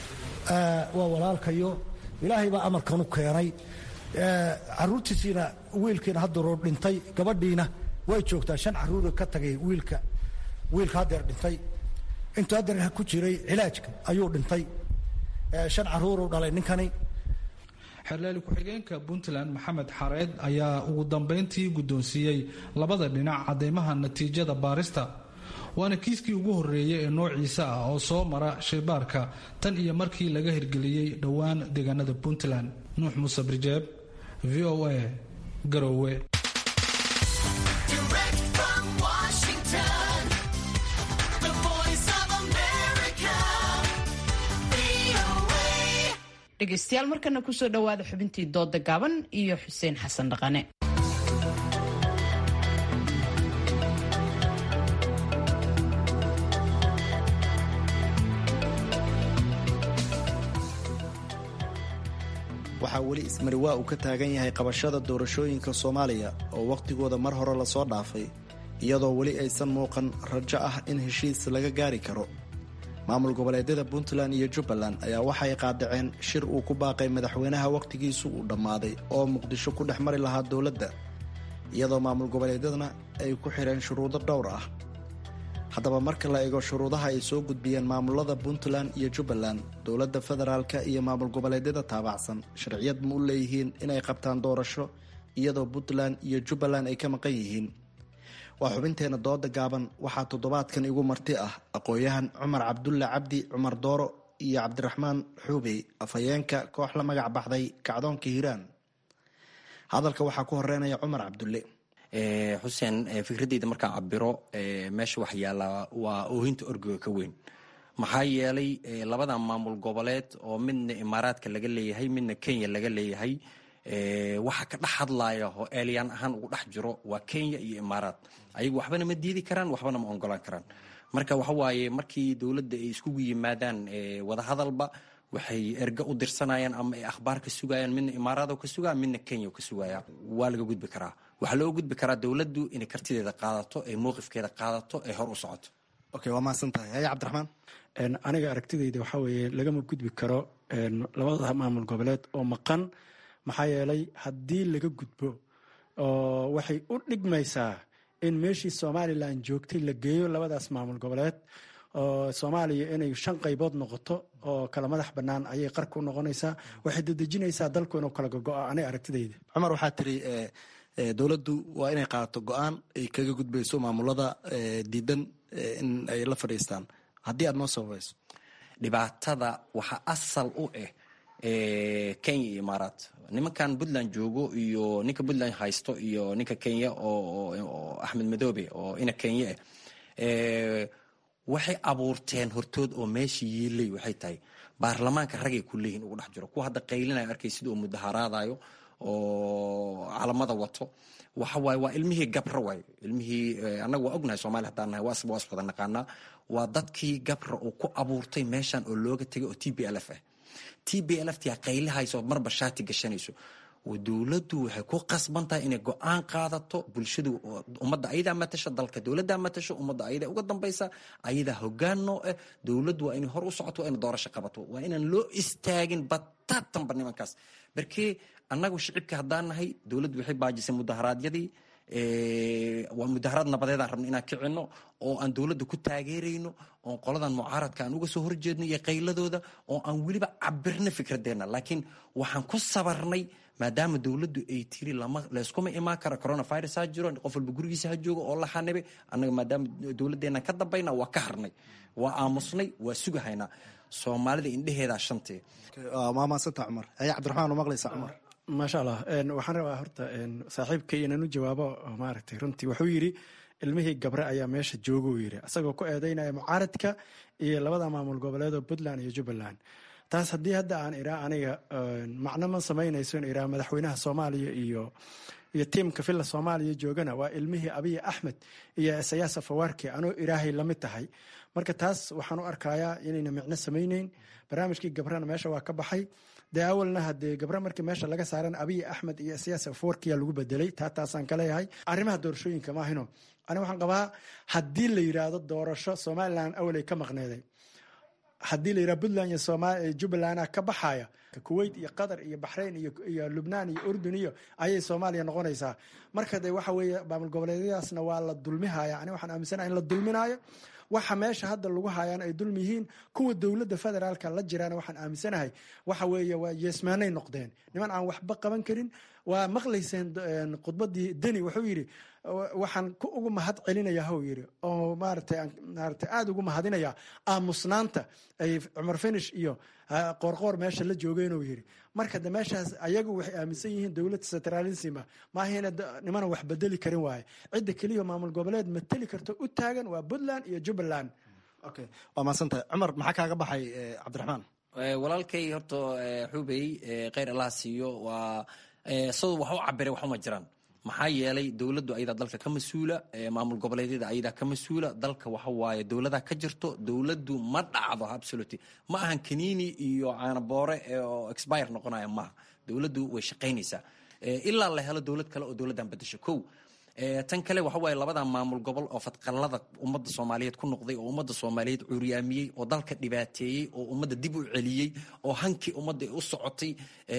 waa walaalkayo ilaahay baa amarkan u keenay caruurtiisiina wiilkiina haddeeroo dhintay gabadhiina way joogtaa shan caruura ka tagay wiilka wiilka haddeer dhintay intuu haddeer ku jiray cilaajka ayuu dhintay shan caruuruu dhalay ninkani xerlaali ku-xigeenka puntland maxamed xareed ayaa ugu dambayntii guddoonsiiyey labada dhinac cadeymaha natiijada baarista waana kiiskii ugu horreeyey ee noociisa ah oo soo mara shaybaarka tan iyo markii laga hirgeliyey dhowaan deegaanada puntland nuux muuse birjeeb v o a garowe dhegaystayaal markana kusoo dhowaada xubintii dooda gaaban iyo xuseen xasan dhaqane. waxaa weli ismariwaa uu ka taagan yahay qabashada doorashooyinka soomaaliya oo wakhtigooda mar hore lasoo dhaafay iyadoo weli aysan muuqan rajo ah in heshiis laga gaari karo maamul goboleedyada puntland iyo jubbaland ayaa waxay qaadaceen shir uu ku baaqay madaxweynaha wakhtigiisu uu dhammaaday oo muqdisho ku dhex mari lahaa dowladda iyadoo maamul goboleedyadana ay ku xireen shuruudo dhowr ah. haddaba marka la eego shuruudaha ay soo gudbiyeen maamulada puntland iyo jubbaland, dowladda federaalka iyo maamul goboleedyada taabacsan sharciyad ma u leeyihiin inay qabtaan doorasho iyadoo puntland iyo jubbaland ay ka maqan yihiin? waa xubinteena dooda gaaban. waxaa toddobaadkan igu marti ah aqoon-yahan cumar cabdulle cabdi cumar dooro iyo cabdiraxmaan xuubey, afhayeenka koox la magac baxday kacdoonka hiiraan. hadalka waxaa ku horeynaya cumar cabdulle. xuseen, fikradeyda markaan cabiro meesha wax yaallaa waa oohinta orgiga ka weyn. maxaa yeelay labadan maamul goboleed oo midna imaaraadka laga leeyahay midna kenya laga leeyahay, waxa ka dhex hadlaya oo eeliyaan ahaan ugu dhex jiro waa kenya iyo imaaraad. ayagu waxbana ma diidi karaan, waxbana ma ongolaan karaan. marka waxa waaye markii dowladda ay iskugu yimaadaan wadahadalba waxay erga u dirsanayaan ama ay akhbaar ka sugayaan, midna imaaraad ka sugaya midna kenya ka sugaya. waa laga gudbi karaa. waxaa loo gudbi karaa dowladdu inay kartideeda qaadato, ay mowqifkeeda qaadato, ay hor u socoto. okay, waa mahadsan tahay. haya cabdiraxmaan. aniga aragtidayda waxaa weeye lagama gudbi karo labada maamul goboleed oo maqan. maxaa yeelay haddii laga gudbo oo waxay u dhigmaysaa in meeshii somalilan joogtay la geeyo labadaas maamul goboleed, oo soomaaliya inay shan qaybood noqoto oo kala madax bannaan ayay qarka u noqonaysaa. waxay dedejinaysaa dalku inuu kala gogo-o. aniga aragtidayda. cumar, waxaa tiri dowladdu waa inay qaadato go-aan ay kaga gudbayso maamulada diidan in ay la fadhiistaan. haddii aad noo sababayso. dhibaatada waxaa asal u ah kenya iyo imaaraad. nimankan puntland joogo iyo ninka puntland haysto iyo ninka kenya oo axmed madoobe oo ina kenya ah, waxay abuurteen hortood oo meesha yiilay waxay tahay baarlamaanka ragay ku leeyihin ugu dhex jiro. kuwa hadda qaylinayo arkay sida uu mudaharaadayo oo calamada wato, waxa waaye waa ilmihii gabra waaye. ilmihii annaga waa ognahay soomaaliya haddaan nahay waa waa wada naqaanaa. waa dadkii gabra uu ku abuurtay meeshan oo looga tegay oo t b l f ah. t b l f tia qaylihayso marba shaati gashanayso. dowladdu waxay ku qasban tahay inay go-aan qaadato. bulshadu ummadda ayadaa matasha, dalka dowladdaa matasho, ummadda ayadaa uga dambaysa, ayadaa hogaan noo ah. dowladdu waa inay hor u socoto, waa inay doorasho qabato, waa inaan loo istaagin bataatanba nimankaas. barkee annagu shicibka haddaan nahay dowladdu waxay baajisay mudaharaadyadii. waa mudaharaad nabadeedaan rabna inaan kicino oo aan dowladda ku taageerayno, oon qoladan mucaaradka aan uga soo horjeedno iyo qayladooda, oo aan weliba cabirno fikradeenna. laakiin waxaan ku sabarnay maadaama dowladdu ay tiri layskuma imaan karo, coronavirus ha jiro, qof walba gurigiisa ha joogo oo la xanibay. annaga maadaama dowladdeena ka dambayna waa ka harnay, waa aamusnay, waa sugahaynaa. soomaalida indheheedaa shantee. waa mahadsanta cumar. haya cabdiraxmaan, u maqlaysaa cumar? maasha allah. waxaan rabaa horta saaxiibkay inaan u jawaabo. maaragtay runtii wuxuu yidhi ilmihii gabre ayaa meesha jooga uu yidhi, isagoo ku eedeynaya mucaaradka iyo labada maamul goboleed oo puntland iyo jubbaland. taas haddii hadda aan iraa aniga macno ma samaynayso in iraa madaxweynaha soomaaliya iyo iyo tiimka villa soomaaliya joogana waa ilmihii abiy axmed iyo isayaas afawaarki anuu iraahay lamid tahay. marka taas waxaan u arkayaa inayna micno samayneyn. barnaamijkii gabrana meesha waa ka baxay. dee awalna hadee gabre markii meesha laga saaran abiy axmed iyo isayaas afawarkiya lagu bedelay. taa taasaan ka leeyahay. arrimaha doorashooyinka maahino ani waxaan qabaa haddii la yidhaahdo doorasho somalilan awalay ka maqneeday, haddii la yidhaha puntland iyo jubbaland ka baxaya, kuwait iyo qatar iyo baxrayn iyo lubnaan iyo urdun iyo ayay soomaaliya noqonaysaa. marka de waxa weeye maamul goboleedyadaasna waa la dulmihaya. ani waxaan aaminsanaha in la dulminayo. waxa meesha hadda lagu hayaan ay dulmi yihiin. kuwa dowladda federaalka la jiraan waxaan aaminsanahay waxa weeye waa yeesmaanay noqdeen, niman aan waxba qaban karin. waa maqlayseen khudbadii deni wuxuu yidhi waxaan ku ugu mahad celinaya hw yidhi oo maaragtay maaragtay aada ugu mahadinaya aamusnaanta ay cumar finish iyo qoorqoor meesha la joogeenuu yidhi. marka de meeshaas ayagu waxay aaminsan yihiin dowlad centralisma maahina nimana wax bedeli karin waaye. cidda keliya maamul goboleed mateli karto u taagan waa puntland iyo jubbaland. okay, waa mahadsantahay cumar. maxaa kaaga baxay cabdiraxmaan? walaalkay horta xubey kheyr allah siiyo. waa siduu wax u cabiray waxuma jiraan. maxaa yeelay dowladdu ayadaa dalka ka mas-uula, maamul goboleedyada ayadaa ka mas-uula. dalka waxa waaye dowladaa ka jirto. dowladdu ma dhacdo absolutely. ma ahan kaniini iyo caanaboore oo expire noqonaya maaha. dowladdu way shaqaynaysaa ilaa la helo dowlad kale oo dowladdan bedesho. kow tan kale waxa waaye labada maamul gobol oo fadqallada ummadda soomaaliyeed ku noqday oo ummadda soomaaliyeed cuuryaamiyey oo dalka dhibaateeyey oo ummadda dib u celiyey oo hankii ummadda u socotay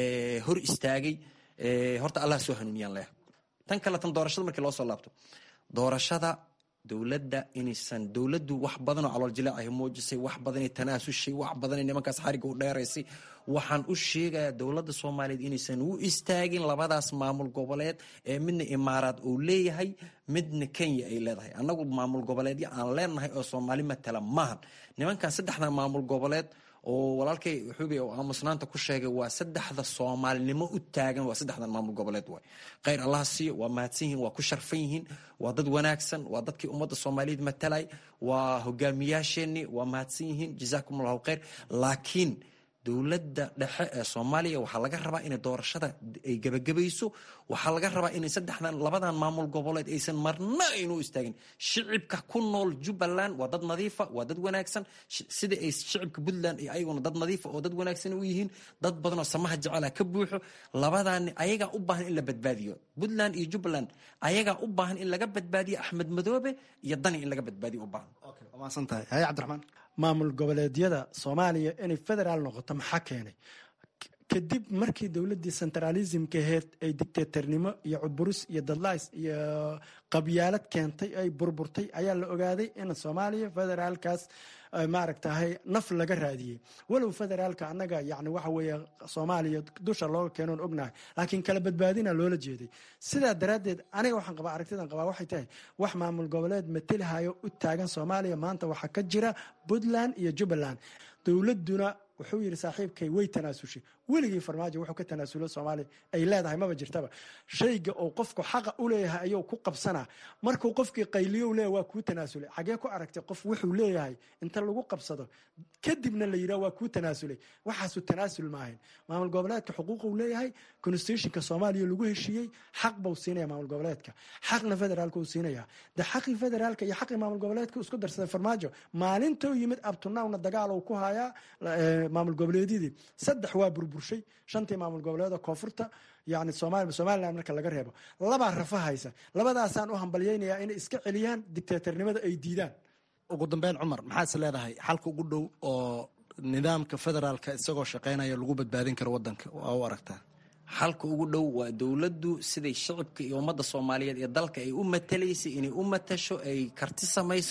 hor istaagay horta allah soo hanuuniyaan leh tan kale tan doorashada markii loo soo laabto doorashada dowladda inaysan dowladdu wax badan oo calool jilaac ay muujisay wax badan ay tanaasushay wax badan ay nimankaas xariga u dheeraysay waxaan u sheegayaa dowladda soomaaliyeed inaysan u istaagin labadaas maamul goboleed ee midna imaaraad uu leeyahay midna kenya ay leedahay annagu maamul goboleedyo aan leenahay oo soomaali matala maahan nimankan saddexdan maamul goboleed oo walaalkay xubi oo aamusnaanta ku sheegay waa saddexda soomaalinimo u taagan waa saddexdan maamul goboleed waay khayr allah siiyo waa mahadsan yihiin waa ku sharfan yihiin waa dad wanaagsan waa dadkii ummadda soomaaliyeed matalay waa hogaamiyaasheenii waa mahadsan yihiin jazaakum allahu khayr laakiin dowladda dhexe ee soomaaliya waxaa laga rabaa inay doorashada ay gebagabayso waxaa laga rabaa inay saddexdan labadan maamul goboleed aysan marna aynu istaagin shicibka ku nool jubbaland waa dad nadiifa waa dad wanaagsan sida ay shicibka puntland iyo ayaguna dad nadiifa oo dad wanaagsan u yihiin dad badan oo samaha jecela ka buuxo labadaani ayagaa u baahan in la badbaadiyo puntland iyo jubbaland ayagaa u baahan in laga badbaadiyo axmed madoobe iyo dani in laga badbaadiyo u baahan maasantahay haye cabdiraxmaan maamul goboleedyada soomaaliya inay federaal noqoto maxaa keenay kadib markii dowladdii centralismka aheyd ay dictatornimo iyo cudburis iyo dadlays iyo qabyaalad keentay ay burburtay ayaa la ogaaday in soomaaliya federaalkaas maaragtahay naf laga raadiyey walow federaalka annaga yani waxa weeye soomaaliya dusha looga keenoon ognahay laakiin kala badbaadina loola jeeday sidaa daraaddeed aniga waxaan qabaa aragtidan qabaa waxay tahay wax maamul goboleed matelihayo u taagan soomaaliya maanta waxaa ka jira puntland iyo jubbaland dowladduna wuxuu yidhi saaxiibkay way tanaasushay weligii farmaajo wuxuu ka tanaasulo soomaaliya ay leedahay maba jirtaba shayga oo qofku xaqa u leeyahay ayuu ku qabsanaa markuu qofkii qayliyo leeyahay waa kuu tanaasulay xagee ku aragtay qof wuxuu leeyahay inta lagu qabsado kadibna la yidhaha waa kuu tanaasulay waxaasu tanaasul maahayn maamul goboleedka xuquuquu leeyahay constitutionka soomaaliya lagu heshiiyey xaq buu siinaya maamul goboleedka xaqna federaalka uu siinaya de xaqii federaalka iyo xaqii maamul goboleedka isku darsaday farmaajo maalintou yimid abtunawna dagaal uu ku hayaa maamul goboleedyadii saddex waa burburshay shantii maamul goboleedoo koonfurta yani somalia somalilan marka laga reebo labaa rafa haysa labadaasaan u hambalyaynayaa inay iska celiyaan dictatornimada ay diidaan ugu dambeyn cumar maxaadse leedahay xalka ugu dhow oo nidaamka federaalka isagoo shaqaynaya lagu badbaadin karo wadanka waa u aragtaa xalka ugu dhow waa dowladdu siday shacibka iyo ummadda soomaaliyeed ee dalka ay u matalaysay inay u matasho ay karti samayso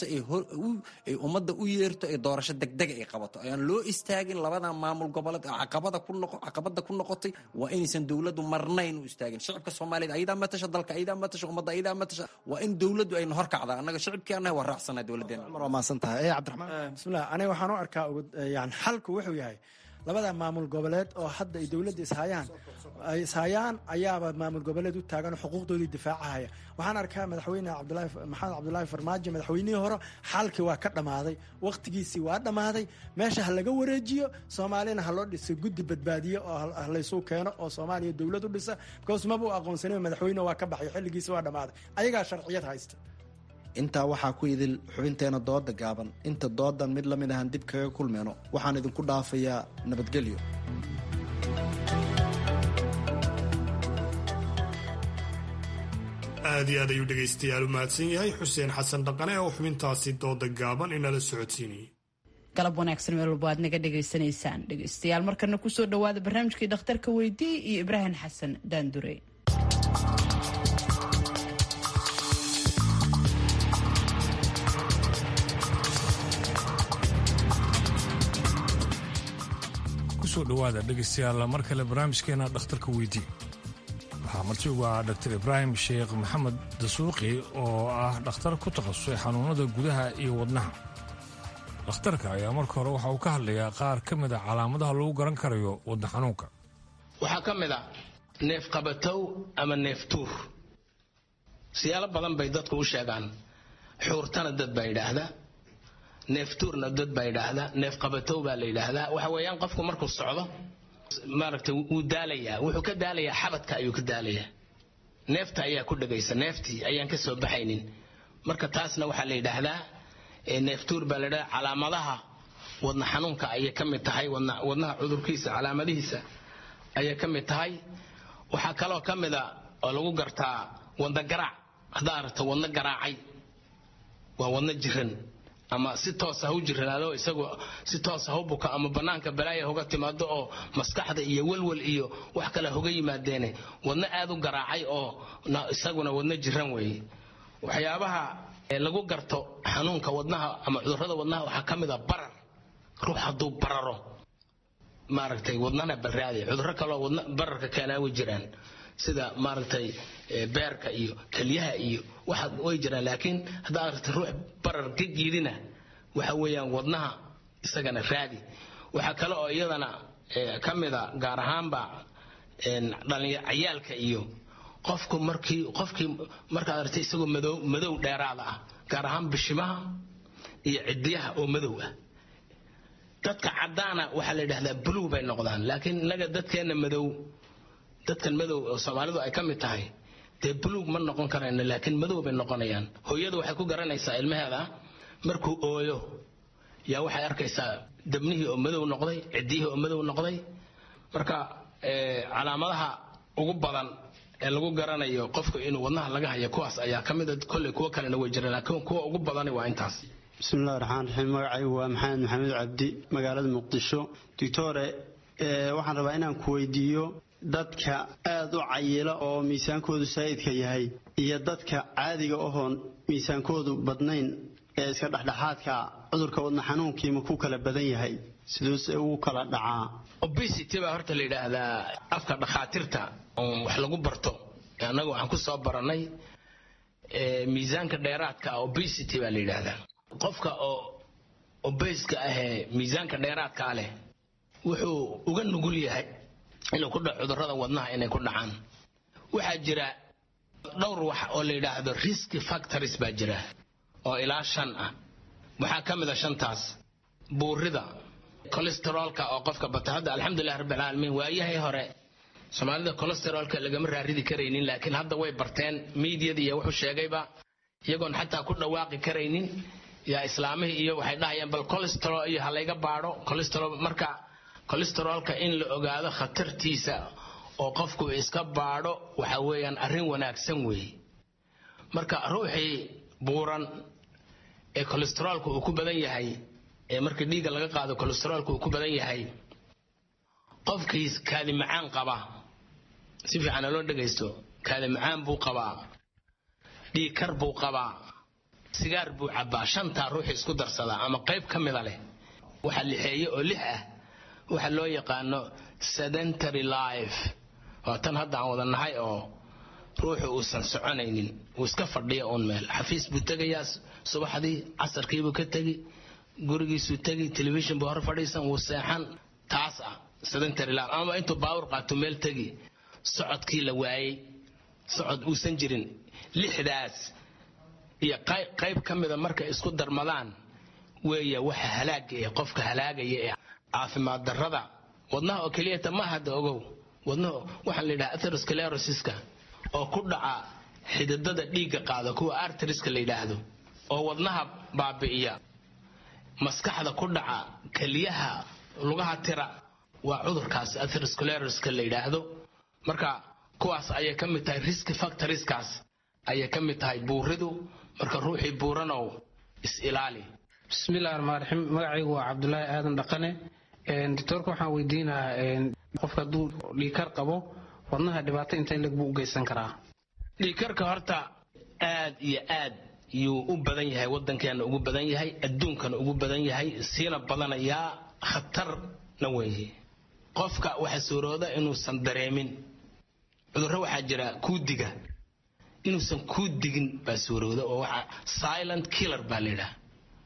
ay ummadda u yeerto ay doorasho degdega ay qabato ayaan loo istaagin labadan maamul goboleed oo caqabada ku noqo caqabada ku noqotay waa inaysan dowladdu marnayn u istaagin shacibka soomaaliyeed ayadaa matasha dalka ayadaa matasha ummadda ayadaa matasha waa in dowladdu ayna hor kacdaa annaga shacibkii annaga waa raacsanaa dowladdeena cumar waa maasan tahay ee cabdiraxmaan bismillah aniga waxaan u arkaa yani xalku wuxuu yahay labada maamul goboleed oo hadda ay dowladda ishayaan ay ishayaan ayaaba maamul goboleed u taagan oo xuquuqdoodii difaacahaya waxaan arkaa madaxweyne cabdulaahi maxamed cabdulaahi farmaajo madaxweynihii hore xalkii waa ka dhammaaday wakhtigiisii waa dhammaaday meesha ha laga wareejiyo soomaaliyana ha loo dhiso guddi badbaadiye oo laysuu keeno oo soomaaliya dowlad u dhisa because maba u aqoonsanay madaxweyne waa ka baxay xilligiisi waa dhammaaday ayagaa sharciyad haysta intaa waxaa ku idil xubinteena dooda gaaban inta doodan mid lamid ahaan dib kaga kulmeyno waxaan idinku dhaafayaa nabadgelyo aad iyo aad ayuu dhegaystayaal u mahadsan yahay xuseen xasan dhaqane oo xubintaasi dooda gaaban inala socodsiinayay galab wanaagsan meel walba aad naga dhegaysanaysaan dhegaystayaal markana kusoo dhawaada barnaamijkii dhakhtarka weydii iyo ibraahim xasan daandure dhawaada dhegaystayaal mar kale barnaamijkeena dhakhtarka weydii waxaa marti ugu ah dhaktar ibraahim sheekh maxamed dasuuqi oo ah dhakhtar ku takhasusay xanuunada gudaha iyo wadnaha dhakhtarka ayaa marka hore waxa uu ka hadlayaa qaar ka mid a calaamadaha lagu garan karayo wadna xanuunka waxaa ka mid a neef qabatow ama neef tuur siyaalo badan bay dadku u sheegaan xuurtana dad baa yidhaahdaa neeftuurna dad baa yidhaahdaa neef qabatow baa la yidhaahdaa waxa weeyaan qofku markuu socdo maaragtay wuu daalayaa wuxuu ka daalayaa xabadka ayuu ka daalayaa neefta ayaa ku dhagaysa neeftii ayaan ka soo baxaynin marka taasna waxaa la yidhaahdaa neeftuur baa la yidhahdaa calaamadaha wadna xanuunka ayay ka mid tahay wadnaha cudurkiisa calaamadihiisa ayay ka mid tahay waxaa kaloo ka mida oo lagu gartaa wandagarac haddaa aragto wadna garaacay waa wadna jiran ama si toos ah u jiranaado isagoo si toos ah u buka ama banaanka balaaya uga timaado oo maskaxda iyo walwal iyo wax kale uga yimaadeen wadna aad u garaacay oo isaguna wadna jiran weeye waxyaabaha lagu garto xanuunka wadnaha ama cudurrada wadnaha waxa kamid ah barar ruux hadduu bararo maaragtay wadnana barraadi cudurro kale oo wadna bararka keenaa way jiraan sida maaragtay beerka iyo kaliyaha iyo waxa way jiraan laakiin hadaa aragtay ruux barar geedina waxa weeyaan wadnaha isagana raadi waxa kale oo iyadana kamida gaar ahaanba dhalinyarada ciyaalka iyo qofku markii qofkii marka aragtay isagoo madow madow dheeraad ah gaar ahaan bishimaha iyo cidiyaha oo madow ah dadka cadaana waxa la yiraahdaa blue bay noqdaan laakiin naga dadkeena madow dadkan madow oo Soomaalidu ay kamid tahay de blue ma noqon karaan laakiin madow bay noqonayaan hooyadu waxay ku garanaysaa ilmaheeda markuu ooyo yaa waxay arkaysaa dabnihii oo madow noqday cidiyihii oo madow noqday marka ee calaamadaha ugu badan ee lagu garanayo qofka inuu wadnaha laga hayo kuwaas ayaa kamid ah kulli kuwa kale way jiraan laakiin kuwa ugu badan waa intaas bismillaahir rahmaanir rahiim magacaygu waa maxamed maxamed cabdi magaalada muqdisho doctore ee waxaan rabaa inaan ku weydiiyo dadka aad u cayila oo miisaankoodu saayidka yahay iyo dadka caadiga ahoon miisaankoodu badnayn ee iska dhaxdhaxaadka cudurka wadna xanuunkii ma ku kala badan yahay sidoo se uu kala dhacaa obesity baa horta la yiraahdaa afka dhakhaatiirta oo wax lagu barto anagu waxaan ku soo baranay ee miisaanka dheeraadka obesity baa la yiraahdaa qofka oo obese-ka ah miisaanka dheeraadka leh wuxuu uga nugul yahay inuu ku dhaco cudurrada wadnaha inay ku dhacaan waxa jira dhowr wax oo la yiraahdo risk factors baa jira oo ilaa shan ah waxa kamid ah shantaas buurida cholesterolka oo qofka bata hadda alxamdulillah rabbil alamin waayahay hore Soomaalida cholesterolka laga ma raaridi kareynin laakiin hadda way barteen media-da iyo wuxuu sheegayba iyagoon xataa ku dhawaaqi kareynin ya islaamihi iyo waxay dhahayaan bal cholesterol iyo halayga baaro cholesterol marka cholesterolka in la ogaado khatartiisa oo qofku iska baaro waxa weeyaan arrin wanaagsan weey marka ruuxii buuran ee cholesterolku uu ku badan yahay ee marka dhiiga laga qaado cholesterolku uu ku badan yahay qofkiis kaadi macaan qaba si fiican loo dhageysto kaadi macaan buu qabaa dhiig kar buu qabaa sigaar buu cabaa shanta ruux isku darsada ama qayb kamid leh waxa lixeeyo oo lix ah waxa loo yaqaano sedentary life waa tan hadda aan wadanahay oo ruuxu uu san soconaynin uu iska fadhiyo on meel xafiis buu tagayaa subaxdii casarkii buu ka tagi gurigiisu tagi television buu hor fadhiisan uu seexan taas ah sedentary life ama intuu baawur qaato meel tagi socodkii la waayay socod uu san jirin lixdaas iyo qayb kamida marka isku darmadaan weeya waxa halaagaya qofka halaagaya ee caafimaad darrada wadnaha oo kaliya ma hada ogow wadnaha waxa la yiraahdaa atherosclerosis-ka oo ku dhaca xididada dhiigga qaada kuwa arteries-ka la yiraahdo oo wadnaha baabi'iya maskaxda ku dhaca kaliyaha lugaha tira waa cudurkaas atherosclerosis-ka la yiraahdo marka kuwaas ayay kamid tahay risk factors-kaas ayay kamid tahay buuridu marka ruuxii buuranow is ilaali bismillaahir rahmaanir rahiim magacaygu waa Cabdullaahi Aadan Dhaqane een doctorka waxaan weydiinayaa een qofka duu dhiikar qabo wadnaha dhibaato intee lag buu u geysan karaa dhiikarka horta aad iyo aad yuu u badan yahay wadankeena ugu badan yahay adduunkana ugu badan yahay siina badanaya khatarna weeye qofka waxa suurooda inuusan dareemin cudurro waxa jira kuudiga inuusan kuudigin baa suurooda oo waxa silent killer baa la yiraahdaa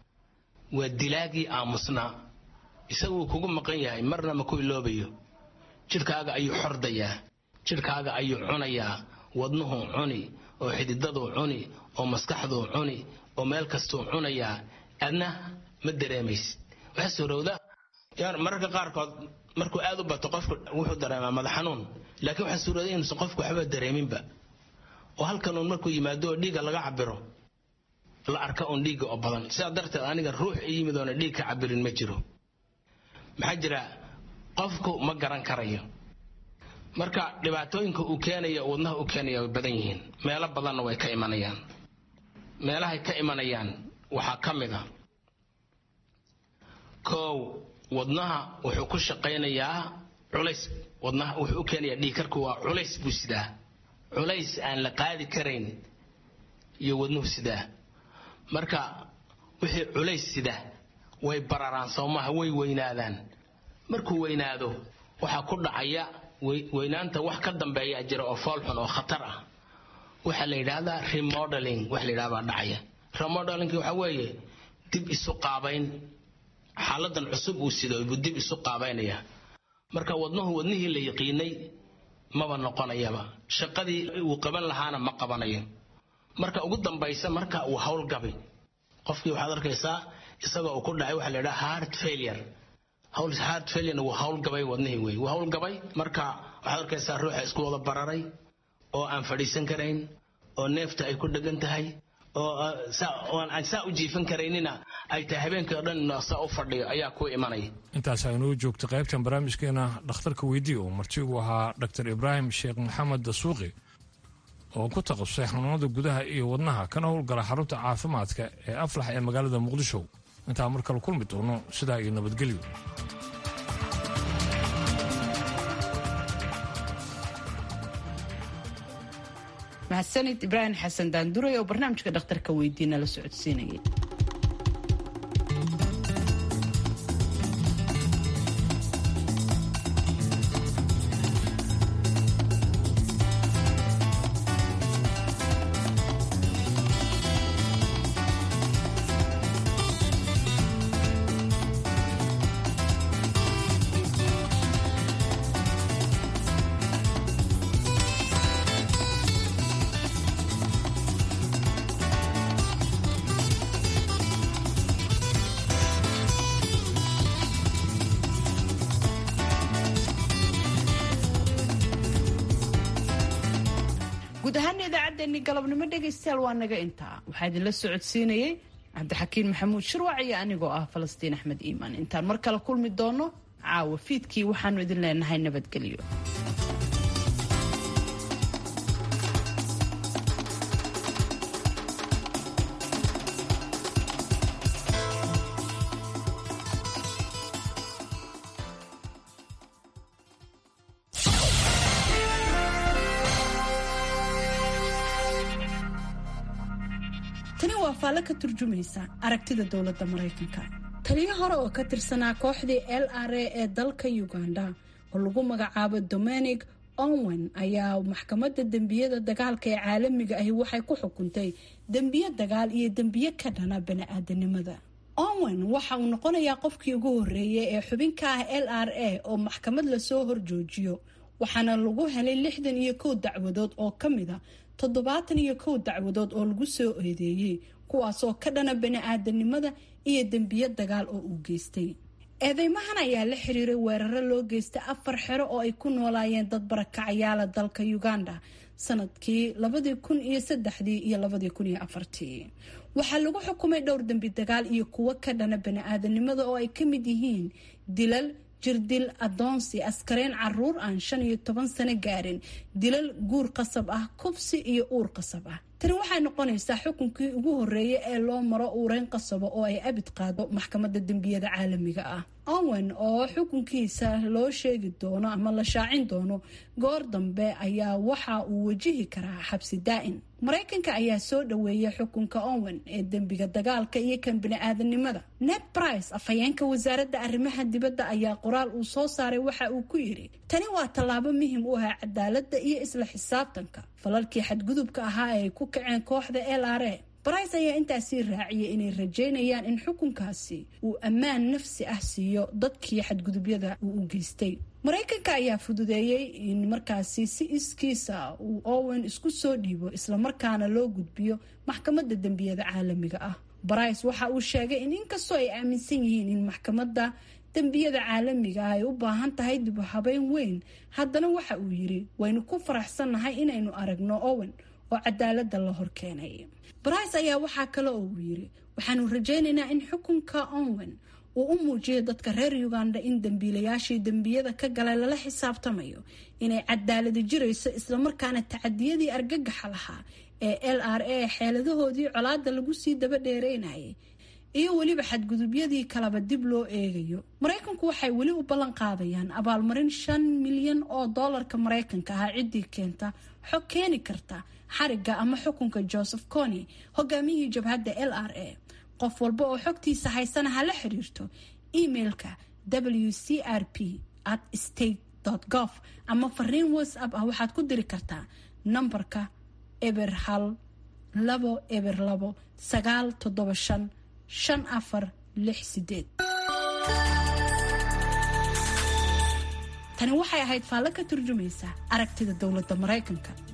waa dilaagii aamusna isagu kugu maqan yahay marna ma ku iloobayo jirkaaga ayuu xordayaa jirkaaga ayuu cunayaa wadnuhu cuni oo xididadu cuni oo maskaxdu cuni oo meel kastuu cunayaa adna ma dareemaysid waxa suurowda yar marka qaarkood markuu aad u bato qofku wuxuu dareemaa madax xanuun laakiin waxa suurowda inuu qofku waxba dareeminba oo halkan uu markuu yimaado dhiiga laga cabiro la arka on dhiiga oo badan sidaa darteed aniga ruux yimid oo dhiig ka cabirin ma jiro maxaa jira qofku ma garan karayo marka dhibaatooyinka uu keenayo wadnaha uu keenayo way badan yihiin meelo badanna way ka imanayaan meelahay ka imanayaan waxaa ka mid ah koow wadnaha wuxuu ku shaqaynayaa culays wadnaha wuxuu u keenayaa dhiigkarku waa culays buu sidaa culays aan la qaadi karayn iyo wadnuhu sidaa marka wixii culays sida way bararaan soomaha way weynaadaan markuu weynaado waxaa ku dhacaya weynaanta wax ka dambeeya jira oo foolxun oo khatar ah waxa la yiraahdaa remodeling wax la yiraahdaa dhacaya remodeling waxa weeye dib isu qaabayn xaaladan cusub uu sido uu dib isu qaabaynaya marka wadnuhu wadnihii la yaqiinay maba noqonayaba shaqadii uu qaban lahaana ma qabanayo marka ugu dambaysa marka uu hawl gabay qofkii waxaad arkaysaa isagoo uu ku dhacay waxa la yiraahdaa heart failure hawl heart failure uu hawl gabay wadnihii way uu hawl gabay marka waxaad arkaysaa ruuxa isku wada bararay oo aan fadhiisan karayn oo neefta ay ku dhagan tahay oo aan saa u jiifan karaynina ay tahay habeenkii oo dhan saa u fadhiyo ayaa ku imanaya intaas aynu joogto qaybtan barnaamijkeena dhakhtarka weydii oo martigu ahaa Dr Ibrahim Sheekh Maxamed Dasuuqi oo ku takhasusay xanuunada gudaha iyo wadnaha kana howlgala xarunta caafimaadka ee Aflax ee magaalada Muqdisho inta mar kale kulmi doono sidaa iyo nabadgelyo mahadsanid Ibrahim Xasan Daanduray oo barnaamijka dhakhtarka weydiina la socodsiinayay guud ahaan idaacaddeenni galabnimo dhegaystayaal waa naga intaa waxaa idinla socodsiinayay cabdixakiin maxamuud shirwac iyo anigoo ah falastiin axmed iimaan intaan mar kale kulmi doono caawa fiidkii waxaanu idin leenahay nabadgelyo ka turjumaysa aragtida dowladda Mareykanka. Taliye hore oo ka tirsanaa kooxdii L R A ee dalka Uganda oo lagu magacaabo Dominic Ongwen ayaa maxkamadda dambiyada dagaalka ee caalamiga ahi waxay ku xukuntay dambiye dagaal iyo dambiye ka dhana bani'aadanimada. Ongwen waxa uu noqonayaa qofkii ugu horeeyay ee xubinka ah L R A oo maxkamad la soo horjoojiyo waxaana lagu helay lixdan iyo kow dacwadood oo kamid ah toddobaatan iyo kow dacwadood oo lagu soo eedeeyay kuwaasoo ka dhana bani'aadanimada iyo dambiye dagaal oo uu geystay. Eedeymahan ayaa la xiriiray weeraro loo geystay afar xero oo ay ku noolaayeen dad barakacayaala dalka Uganda sanadkii labadii kun iyo saddexdii iyo labadii kun iyo afartii. Waxaa lagu xukumay dhowr dambi dagaal iyo kuwo ka dhana bani'aadanimada oo ay ka mid yihiin dilal, jirdil, adoonsi, askarayn caruur aan shan iyo toban sano gaarin, dilal guur qasab ah, kufsi iyo uur qasab ah. tani waxay noqonaysaa xukunkii ugu horeeyay ee loo maro uurayn qasabo oo ay abid qaado maxkamadda dambiyada caalamiga ah. Owen oo xukunkiisa loo sheegi doono ama la shaacin doono goor dambe ayaa waxa uu wajihi karaa xabsi daa'im. Mareykanka ayaa soo dhaweeyay xukunka Owen ee dambiga dagaalka iyo kan bini'aadanimada. Ned Price, afhayeenka wasaaradda arrimaha dibadda, ayaa qoraal uu soo saaray waxa uu ku yiri tani waa tallaabo muhiim u ah cadaaladda iyo isla xisaabtanka falalkii xadgudubka ahaa ee ku kaceen kooxda L R A. Price ayaa intaasi raaciyay inay rajeynayaan in xukunkaasi uu ammaan nafsi ah siiyo dadkii xadgudubyada uu u geystay. Mareykanka ayaa fududeeyay in markaasi si iskiisa uu Owen isku soo dhiibo isla markaana loo gudbiyo maxkamadda dambiyada caalamiga ah. Price waxa uu sheegay in inkastoo ay aaminsan yihiin in maxkamadda dambiyada caalamiga ay u baahan tahay dib u habeyn weyn, haddana waxa uu yiri waynu ku faraxsanahay inaynu aragno Owen oo cadaaladda la horkeenay. Price ayaa waxa kale oo uu yiri waxaanu rajaynaynaa in xukunka Owen uu u muujiyay dadka reer uganda in dambiilayaashii dembiyada ka galay lala xisaabtamayo, inay cadaaladi jirayso, islamarkaana tacadiyadii argagaxa lahaa ee L R A xeeladahoodii colaada lagu sii daba dheereynayay iyo weliba xadgudubyadii kalaba dib loo eegayo. Maraykanku waxay weli u ballan qaadayaan abaalmarin shan milyan oo doolarka Maraykanka ah ciddii keenta xog keeni karta xariga ama xukunka Joseph Kony, hogaamiyihii jabhadda L R A. qof walba oo xogtiisa haysana hala xiriirto emailka w c r p at state dot gov ama fariin WhatsApp ah waxaad ku diri kartaa nambarka eber hal labo eber labo sagaal toddoba shan shan afar lix sideed. tani waxay ahayd faallo ka turjumaysa aragtida dowladda Maraykanka.